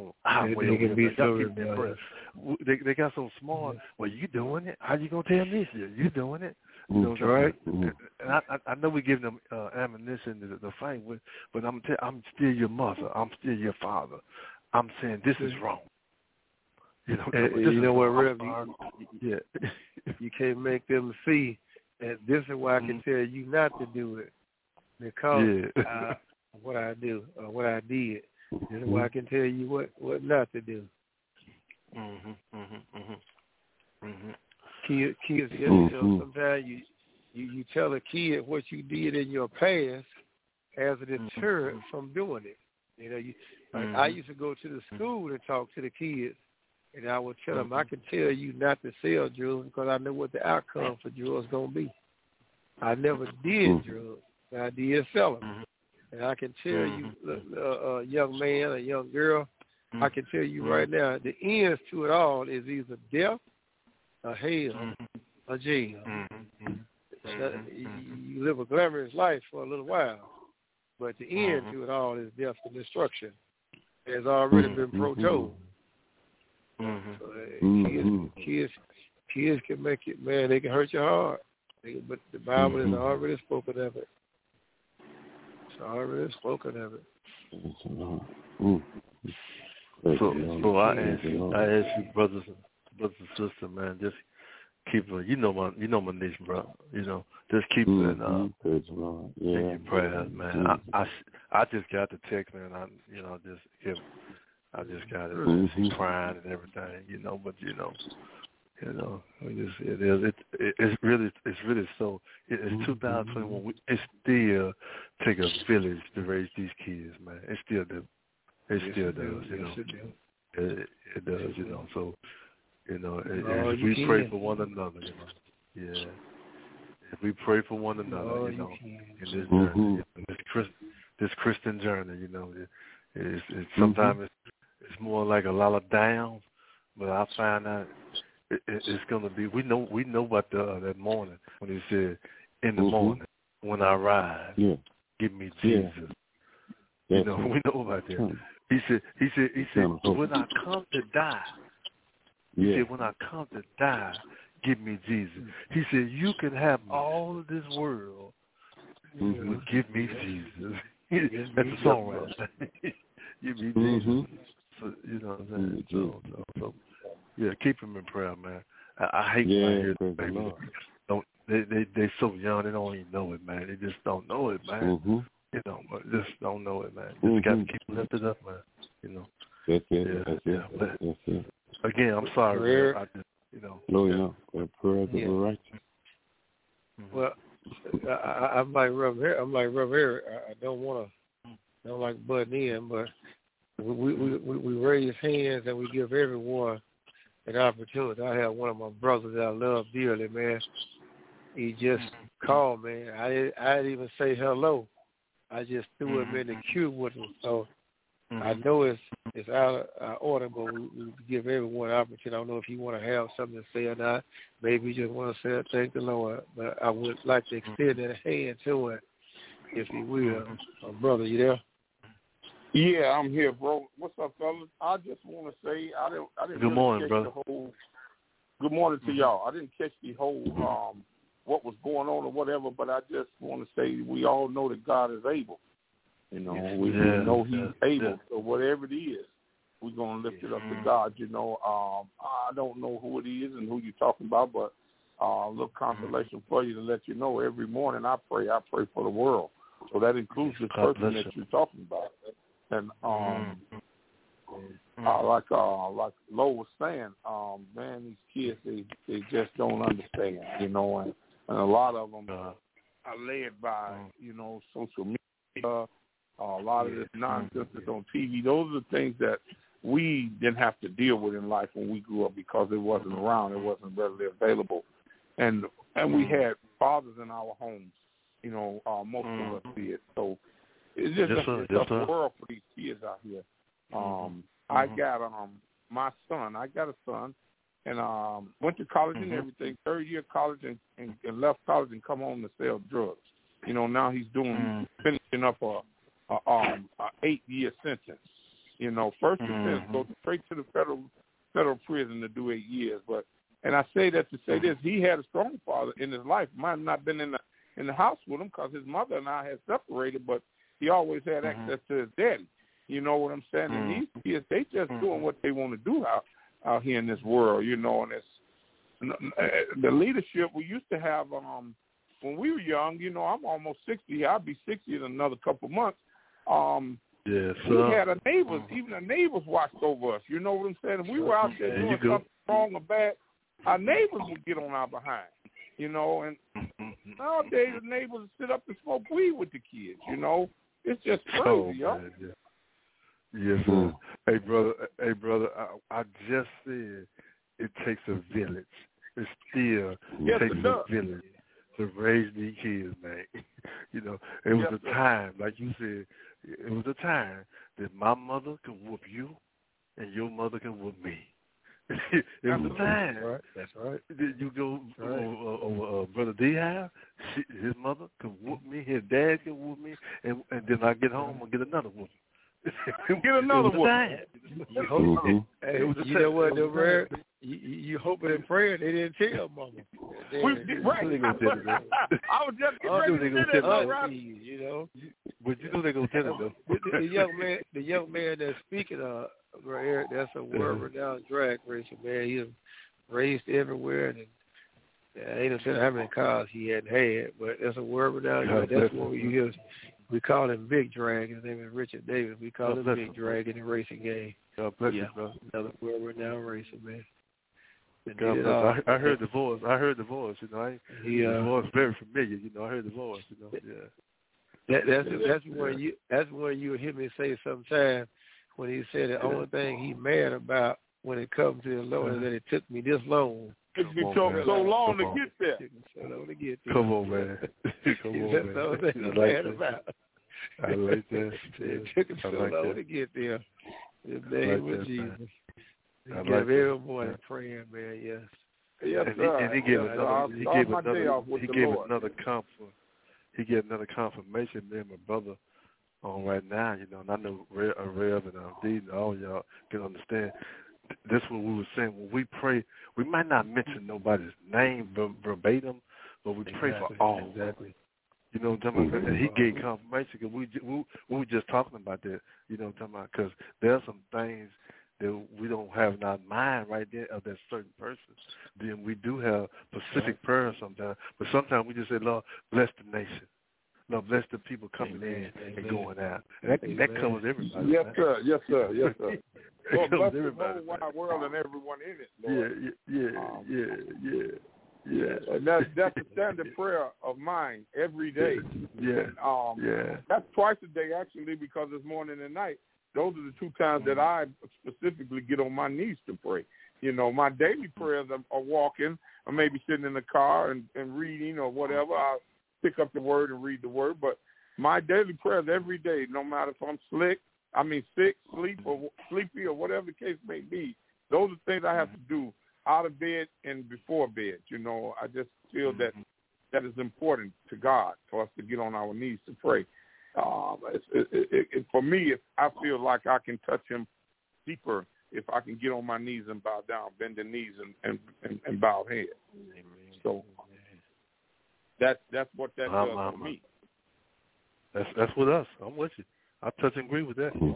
They got so smart. Well, you doing it? How you going to tell me? You doing it? You know, right? And I know we're giving them ammunition to fight with, but I'm still your mother. I'm still your father. I'm saying this is wrong. You know what, Rev? You can't make them see that this is why I can tell you not to do it because what I do or what I did. This is why I can tell you what not to do. Kids, sometimes you tell a kid what you did in your past as a deterrent from doing it. I used to go to the school and talk to the kids, and I would tell them, I can tell you not to sell drugs because I know what the outcome for drugs going to be. I never did drugs, but I did sell them. And I can tell you, a young man, a young girl, I can tell you right now, the ends to it all is either death, or hell, or jail. You live a glamorous life for a little while, but the end to it all is death and destruction. It's already been foretold. So, kids can make it, man. They can hurt your heart, but the Bible has already spoken of it. It's already spoken of it. So I ask you, brothers and sisters, man, just keep her. You know my niece, bro. Just keep her in your prayers, man. I just got the text, man. I just got it. She's crying and everything, but it's really so. It's 2021. It still take a village to raise these kids, man. It still does. It does, So, if we pray for one another, if we pray for one another, in this journey, this Christian journey, it's sometimes it's more like a lot of downs, but I find out it's going to be. We know about that morning when he said, "In the morning when I rise, give me Jesus." We know about that. He said, but when I come to die, he said, when I come to die, give me Jesus. He said, you can have all of this world, but give me Jesus. That's the song, right? Give me Jesus. So, you know what I'm saying? So, keep him in prayer, man. I hate when I hear the babies. They so young, they don't even know it, man. They just don't know it, man. Just don't know it, man. Just got to keep lifted up, man. That's it. Again, I'm sorry, man. I just, the prayers of the righteous. Well, I'm like Rev Eric. I don't want to don't like butting in, but we raise hands and we give everyone an opportunity. I have one of my brothers that I love dearly, man. He just called, man. I didn't even say hello. I just threw him in the queue with him. So I know it's out of order, but we give everyone an opportunity. I don't know if you want to have something to say or not. Maybe you just want to say thank the Lord. But I would like to extend that hand to him, if you will. Brother, you there? Yeah, I'm here, bro. What's up, fellas? I just want to say I didn't Good morning, brother. Good morning to y'all. I didn't catch the whole what was going on or whatever, but I just want to say we all know that God is able. You know, we know He's able. So whatever it is, we're going to lift it up to God. You know, I don't know who it is and who you're talking about, but a little consolation for you to let you know every morning I pray for the world. So that includes the person that you're talking about. And like Lo was saying, man, these kids they just don't understand, you know, and a lot of them are led by social media. A lot of this nonsense that's on TV. Those are the things that we didn't have to deal with in life when we grew up because it wasn't around, it wasn't readily available, and we had fathers in our homes. You know, most of us did. So it's just a tough world for these kids out here. I got my son. I got a son, and went to college and everything. 3rd year college and left college and come home to sell drugs. You know, now he's finishing up a 8-year sentence. You know, first offense, go straight to the federal prison to do 8 years. And I say that to say this: he had a strong father in his life. Might have not been in the house with him because his mother and I had separated, but he always had access to his daddy. You know what I'm saying? And these kids, they just doing what they want to do out here in this world. You know, and it's the leadership we used to have when we were young. You know, I'm almost 60. I'll be 60 in another couple of months. We had a neighbors, even the neighbors watched over us. You know what I'm saying? If we were out there doing something wrong or bad, our neighbors would get on our behind. You know, and nowadays the neighbors sit up and smoke weed with the kids. You know, it's just crazy, yo. Yes, sir. Hey, brother, I just said it takes a village. It still takes a village to raise these kids, man. You know, it was a time, like you said, it was a time that my mother could whoop you and your mother can whoop me. It was a time. Right. That's right. You go over Brother D-Hive, his mother could whoop me, his dad could whoop me, and then I get home and get another whooping. Get another one. You hope. Hey, you know what, though, Brad? You hoping and praying they didn't tell Mama. Right. I was just getting ready to say that, right? You know. But you know they're gonna tell it though. The young man that's speaking right here, that's a world-renowned drag racer, man. He's raced everywhere, and I ain't saying how many cars he hadn't had, but that's a world-renowned. That's what you hear. We call him Big Drag. His name is Richard Davis. We call him Big Drag in the racing game. God bless you, bro. Another world-renowned racer, man. God bless. I heard the voice. You know, the voice very familiar. You know, I heard the voice. You know, yeah. That's when you hear me say sometime when he said the only thing he mad about when it comes to the Lord is that it took me this long. It took so long to get there. Come on, man. Come on, man. That's the only thing he's mad about. I like that. It took him so long to get there. In the name of Jesus. I like every morning praying, man. Yes. Yes, and he gave another confirmation. Me and my brother on right now, you know, and I know Rev and Dean and all y'all can understand. That's what we were saying. When we pray, we might not mention nobody's name verbatim, but we pray for all. Exactly. You know what I'm talking about? And he gave confirmation because we were just talking about that. You know what I'm talking about? Because there are some things that we don't have in our mind right there of that certain person. Then we do have specific prayers sometimes. But sometimes we just say, Lord, bless the nation. Lord, bless the people coming in and going out. And that covers everybody. Yes, man. sir. Yes, sir. Yes, sir. Lord, bless the everybody, whole wide world and everyone in it, Lord. Yeah. And that's a standard prayer of mine every day. That's twice a day actually, because it's morning and night. Those are the two times that I specifically get on my knees to pray. You know, my daily prayers are walking, or maybe sitting in the car and reading or whatever. I'll pick up the word and read the word. But my daily prayers every day, no matter if I'm sick, sleepy, or whatever the case may be, those are things I have to do out of bed and before bed. You know, I just feel that is important to God for us to get on our knees to pray. For me, I feel like I can touch him deeper if I can get on my knees and bow down, bend the knees and bow head. So that's what that does for me. That's with us. I'm with you. I touch and agree with that. We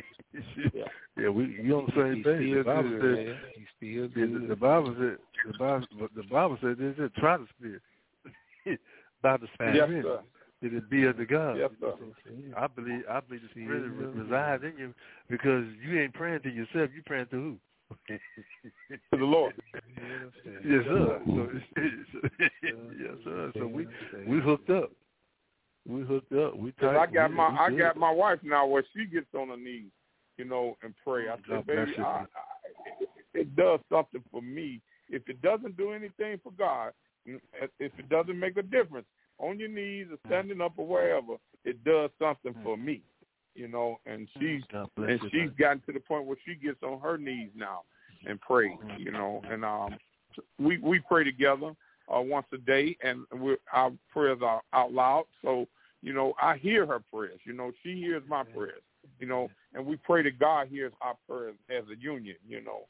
on the same page. The Bible said this is try the spirit. By the spirit. It'll be of the God. Yes, sir. I believe the spirit resides in you, because you ain't praying to yourself, you praying to who? To the Lord. Yes, sir. Yes, sir. So we hooked up. We I got my wife now where she gets on her knees, you know, and pray. I said, baby, it does something for me. If it doesn't do anything for God, if it doesn't make a difference, on your knees or standing up or wherever, it does something for me, you know. And she's gotten to the point where she gets on her knees now and prays, you know. And we pray together once a day, and our prayers are out loud. So, you know, I hear her prayers. You know, she hears my prayers. You know, and we pray that God hears our prayers as a union. You know,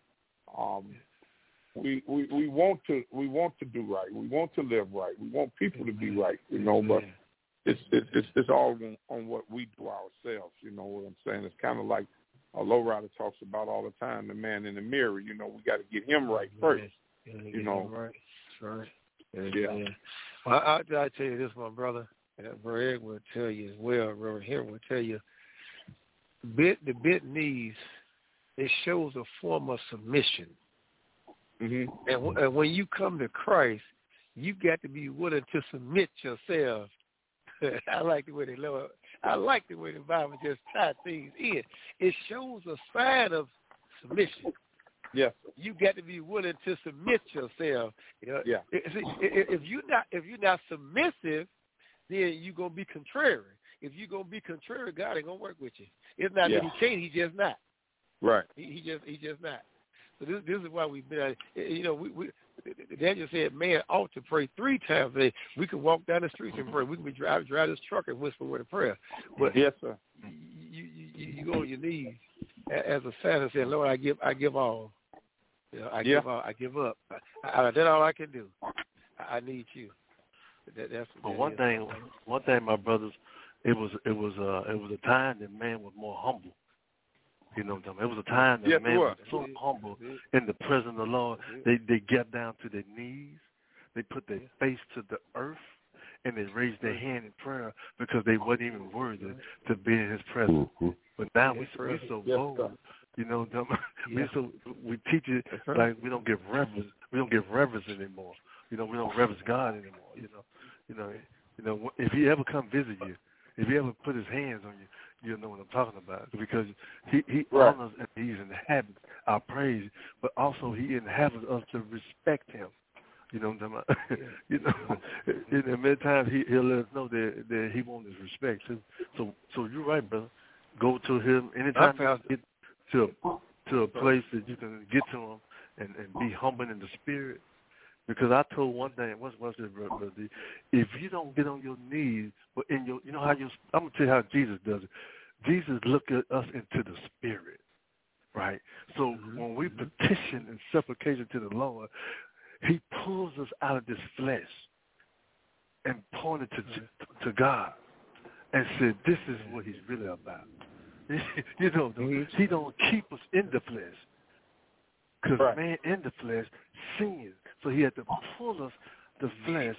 we want to do right. We want to live right. We want people to be right. You know, but it's all on what we do ourselves. You know what I'm saying? It's kind of like a lowrider talks about all the time. The man in the mirror. You know, we got to get him right first. You know, right. That's right. Yeah. Well, I tell you this, my brother. Brother Ed will tell you as well. Reverend Henry will tell you. The bent knees, it shows a form of submission. Mm-hmm. And when you come to Christ, you got to be willing to submit yourself. I like the way the Bible just ties things in. It shows a sign of submission. Yes. You got to be willing to submit yourself. You know? Yeah. If you're not submissive, then you're gonna be contrary. If you're gonna be contrary, God ain't gonna work with you. It's not that He can't; He just not. Right. He just not. So this is why we've been. You know, we Daniel said, man ought to pray 3 times a day. We can walk down the streets and pray. We can be drive this truck and whisper with a prayer. But yes, sir. You go on your knees as a sign and say, Lord, I give all. You know, I give up. That's all I can do. I need you. One thing, my brothers, it was a time that man was more humble. You know what I'm saying? It was a time that man was so humble in the presence of the Lord. They got down to their knees, they put their face to the earth, and they raised their hand in prayer because they wasn't even worthy to be in His presence. But now we're so bold. You know, we teach it like we don't give reverence. We don't give reverence anymore. You know, we don't reverence God anymore. You know, if He ever come visit you, if He ever put His hands on you, you'll know what I'm talking about. Because He honors and He inhabits our praise, but also He inhabits us to respect Him. You know what I'm talking about? You know, and many times He'll let us know that He wants His respect. So you're right, brother. Go to Him anytime you get to a place that you can get to Him and be humble in the spirit. Because I told one thing, what's it, brother? If you don't get on your knees, but I'm gonna tell you how Jesus does it. Jesus looked at us into the spirit, right? So when we petition and supplication to the Lord, He pulls us out of this flesh and pointed to God and said, "This is what He's really about." You know, He don't keep us in the flesh. Because man in the flesh sins. So He had to pull us the flesh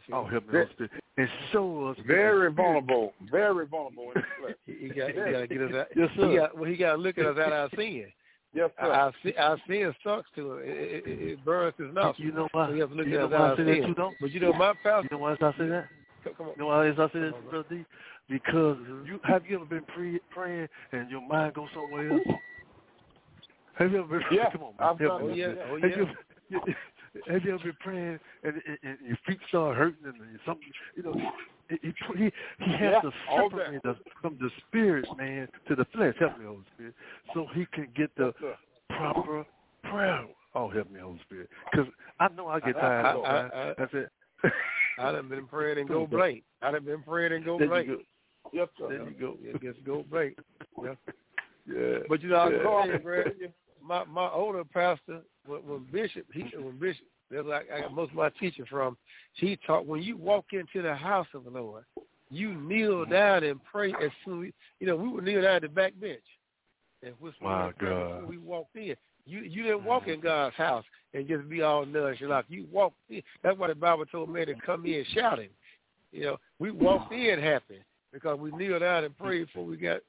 and show us very vulnerable in the flesh. He got to get us out. Yes, sir. He got to look at us out of our sin. Yes, sir. Our sin sucks to him. It burns his mouth. You know why? So you have to look you know at why I say that sin. too, though? But you know, my pastor. You know why I say that? Come on. You know why I say that, Brother D? Because have you ever been praying and your mind goes somewhere else? Have you ever been? Yeah. Come on, man. Oh yeah. Have you ever been praying and your feet start hurting and something? You know, he has to separate us from the spirit, man, to the flesh. Help me, Holy Spirit, so he can get the proper prayer. Oh, help me, Holy Spirit, because I know I get tired. That's it. I done been praying and go blank. I done been praying and go blank. Yes, sir. There you go. Yeah, just go blank. Yeah. Yeah. But you know, I call him, Brad. My older pastor, when Bishop, that's like I got most of my teaching from. He taught when you walk into the house of the Lord, you kneel down and pray as soon. We would kneel down at the back bench, and my God, before we walked in. You didn't walk in God's house and just be all nonchalant. You walked in. That's why the Bible told me to come in shouting. We walked in happy because we kneeled down and prayed before we got.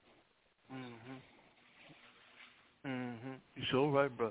You sure right, bro.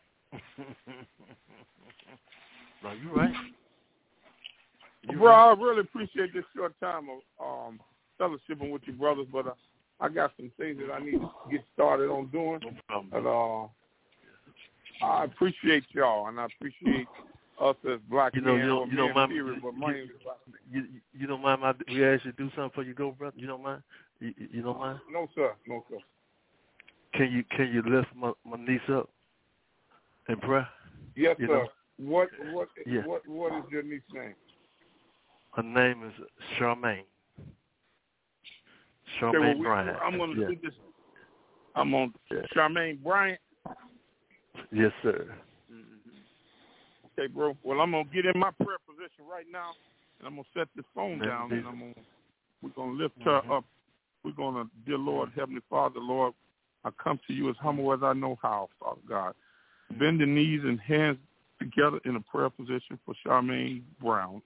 No, you right. Bro, I really appreciate this short time of fellowshipping with you brothers, but I got some things that I need to get started on doing. No problem. But I appreciate y'all, and I appreciate us as black men. You don't mind. You don't mind we ask you to do something before you go, brother? You don't mind? You don't mind? No, sir. No, sir. Can you lift my niece up in prayer? Yes, sir. Know? What is your niece's name? Her name is Charmaine. Charmaine Bryant. I'm going to do this. I'm on Charmaine Bryant. Yes, sir. Okay, bro. Well, I'm going to get in my prayer position right now, and I'm going to set this phone down, and we're going to lift her up. We're going to, dear Lord, Heavenly Father, Lord, I come to you as humble as I know how, Father God. Bend the knees and hands together in a prayer position for Charmaine Brown.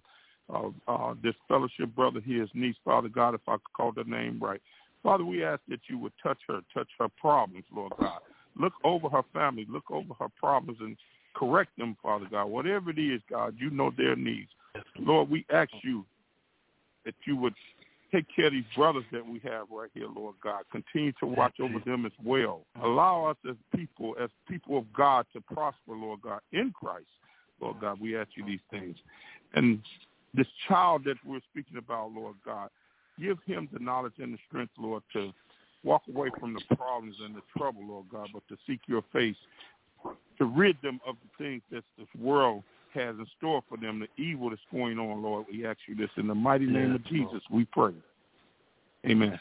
This fellowship brother here, his niece, Father God, if I could call the name right. Father, we ask that you would touch her problems, Lord God. Look over her family, look over her problems and correct them, Father God. Whatever it is, God, you know their needs. Lord, we ask you that you would take care of these brothers that we have right here, Lord God. Continue to watch over them as well. Allow us as people of God to prosper, Lord God, in Christ. Lord God, we ask you these things. And this child that we're speaking about, Lord God, give him the knowledge and the strength, Lord, to walk away from the problems and the trouble, Lord God, but to seek your face, to rid them of the things that this world has in store for them, the evil that's going on, Lord. We ask you this in the mighty name of Jesus, we pray. Amen.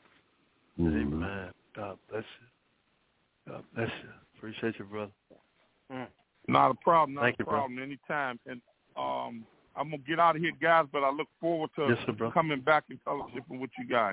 Amen. God bless you. God bless you. Appreciate you, brother. Not a problem. Not Thank a problem. Bro. Anytime. And I'm going to get out of here, guys, but I look forward to coming back and fellowshipping with you guys.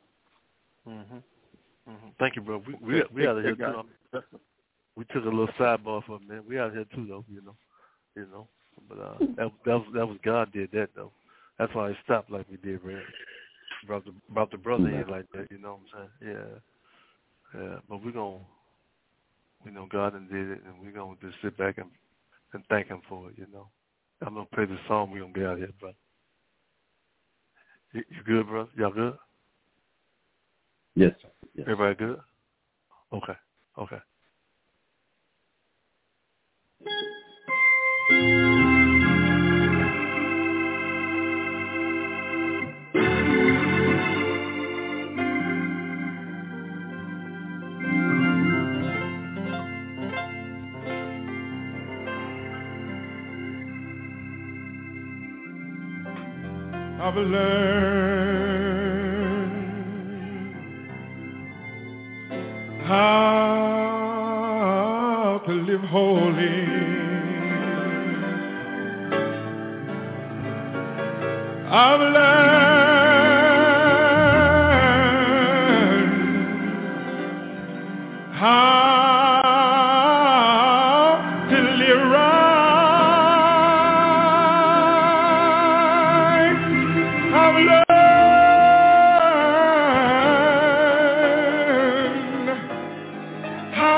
Thank you, bro. We out of here, too. We took a little sidebar for a minute. We out here, too, though, you know. But that was God did that, though. That's why it stopped like we did, man. Brought the brother in like that, you know what I'm saying? Yeah. But we're going to, God done did it, and we're going to just sit back and thank him for it, you know. I'm going to play the song. We're going to get out of here, brother. You good, brother? Y'all good? Yes, sir. Yes. Everybody good? Okay. I've learned how to live holy. I've learned how to live right. I've learned how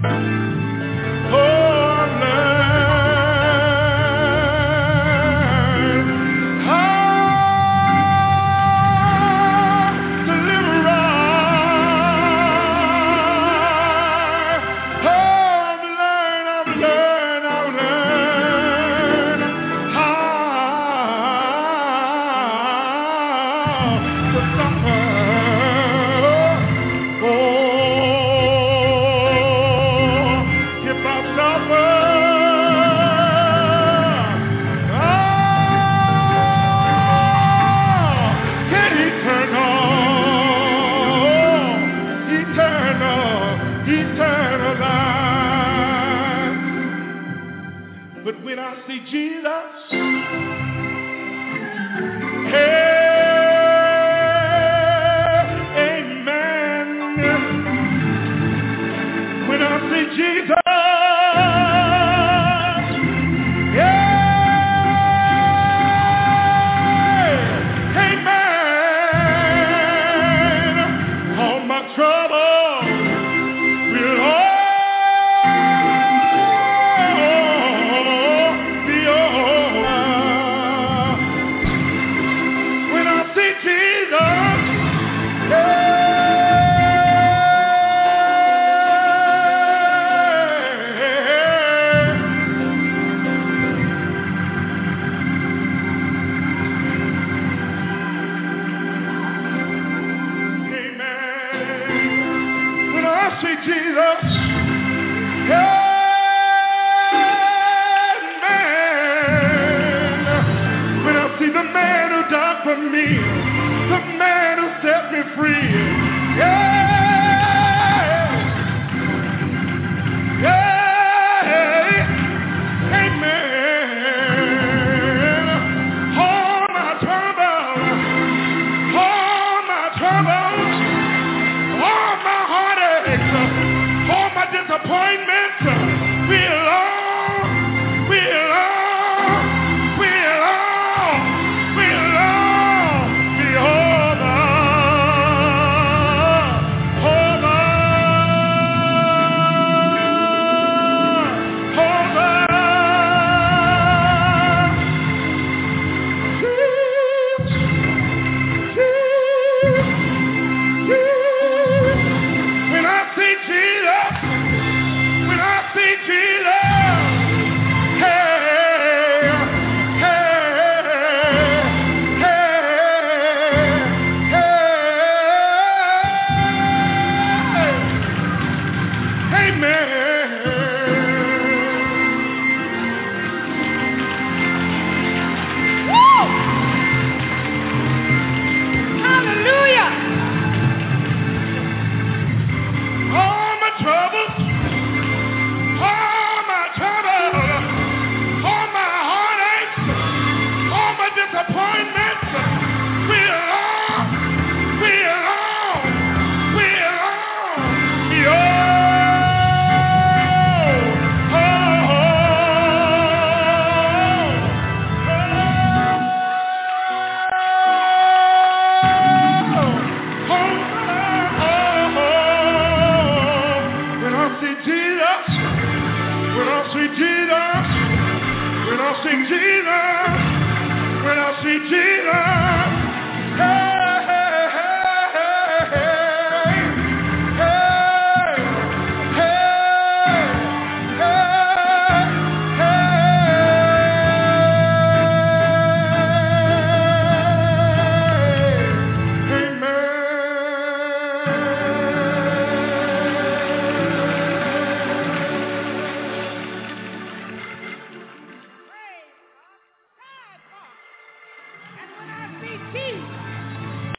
Jesus.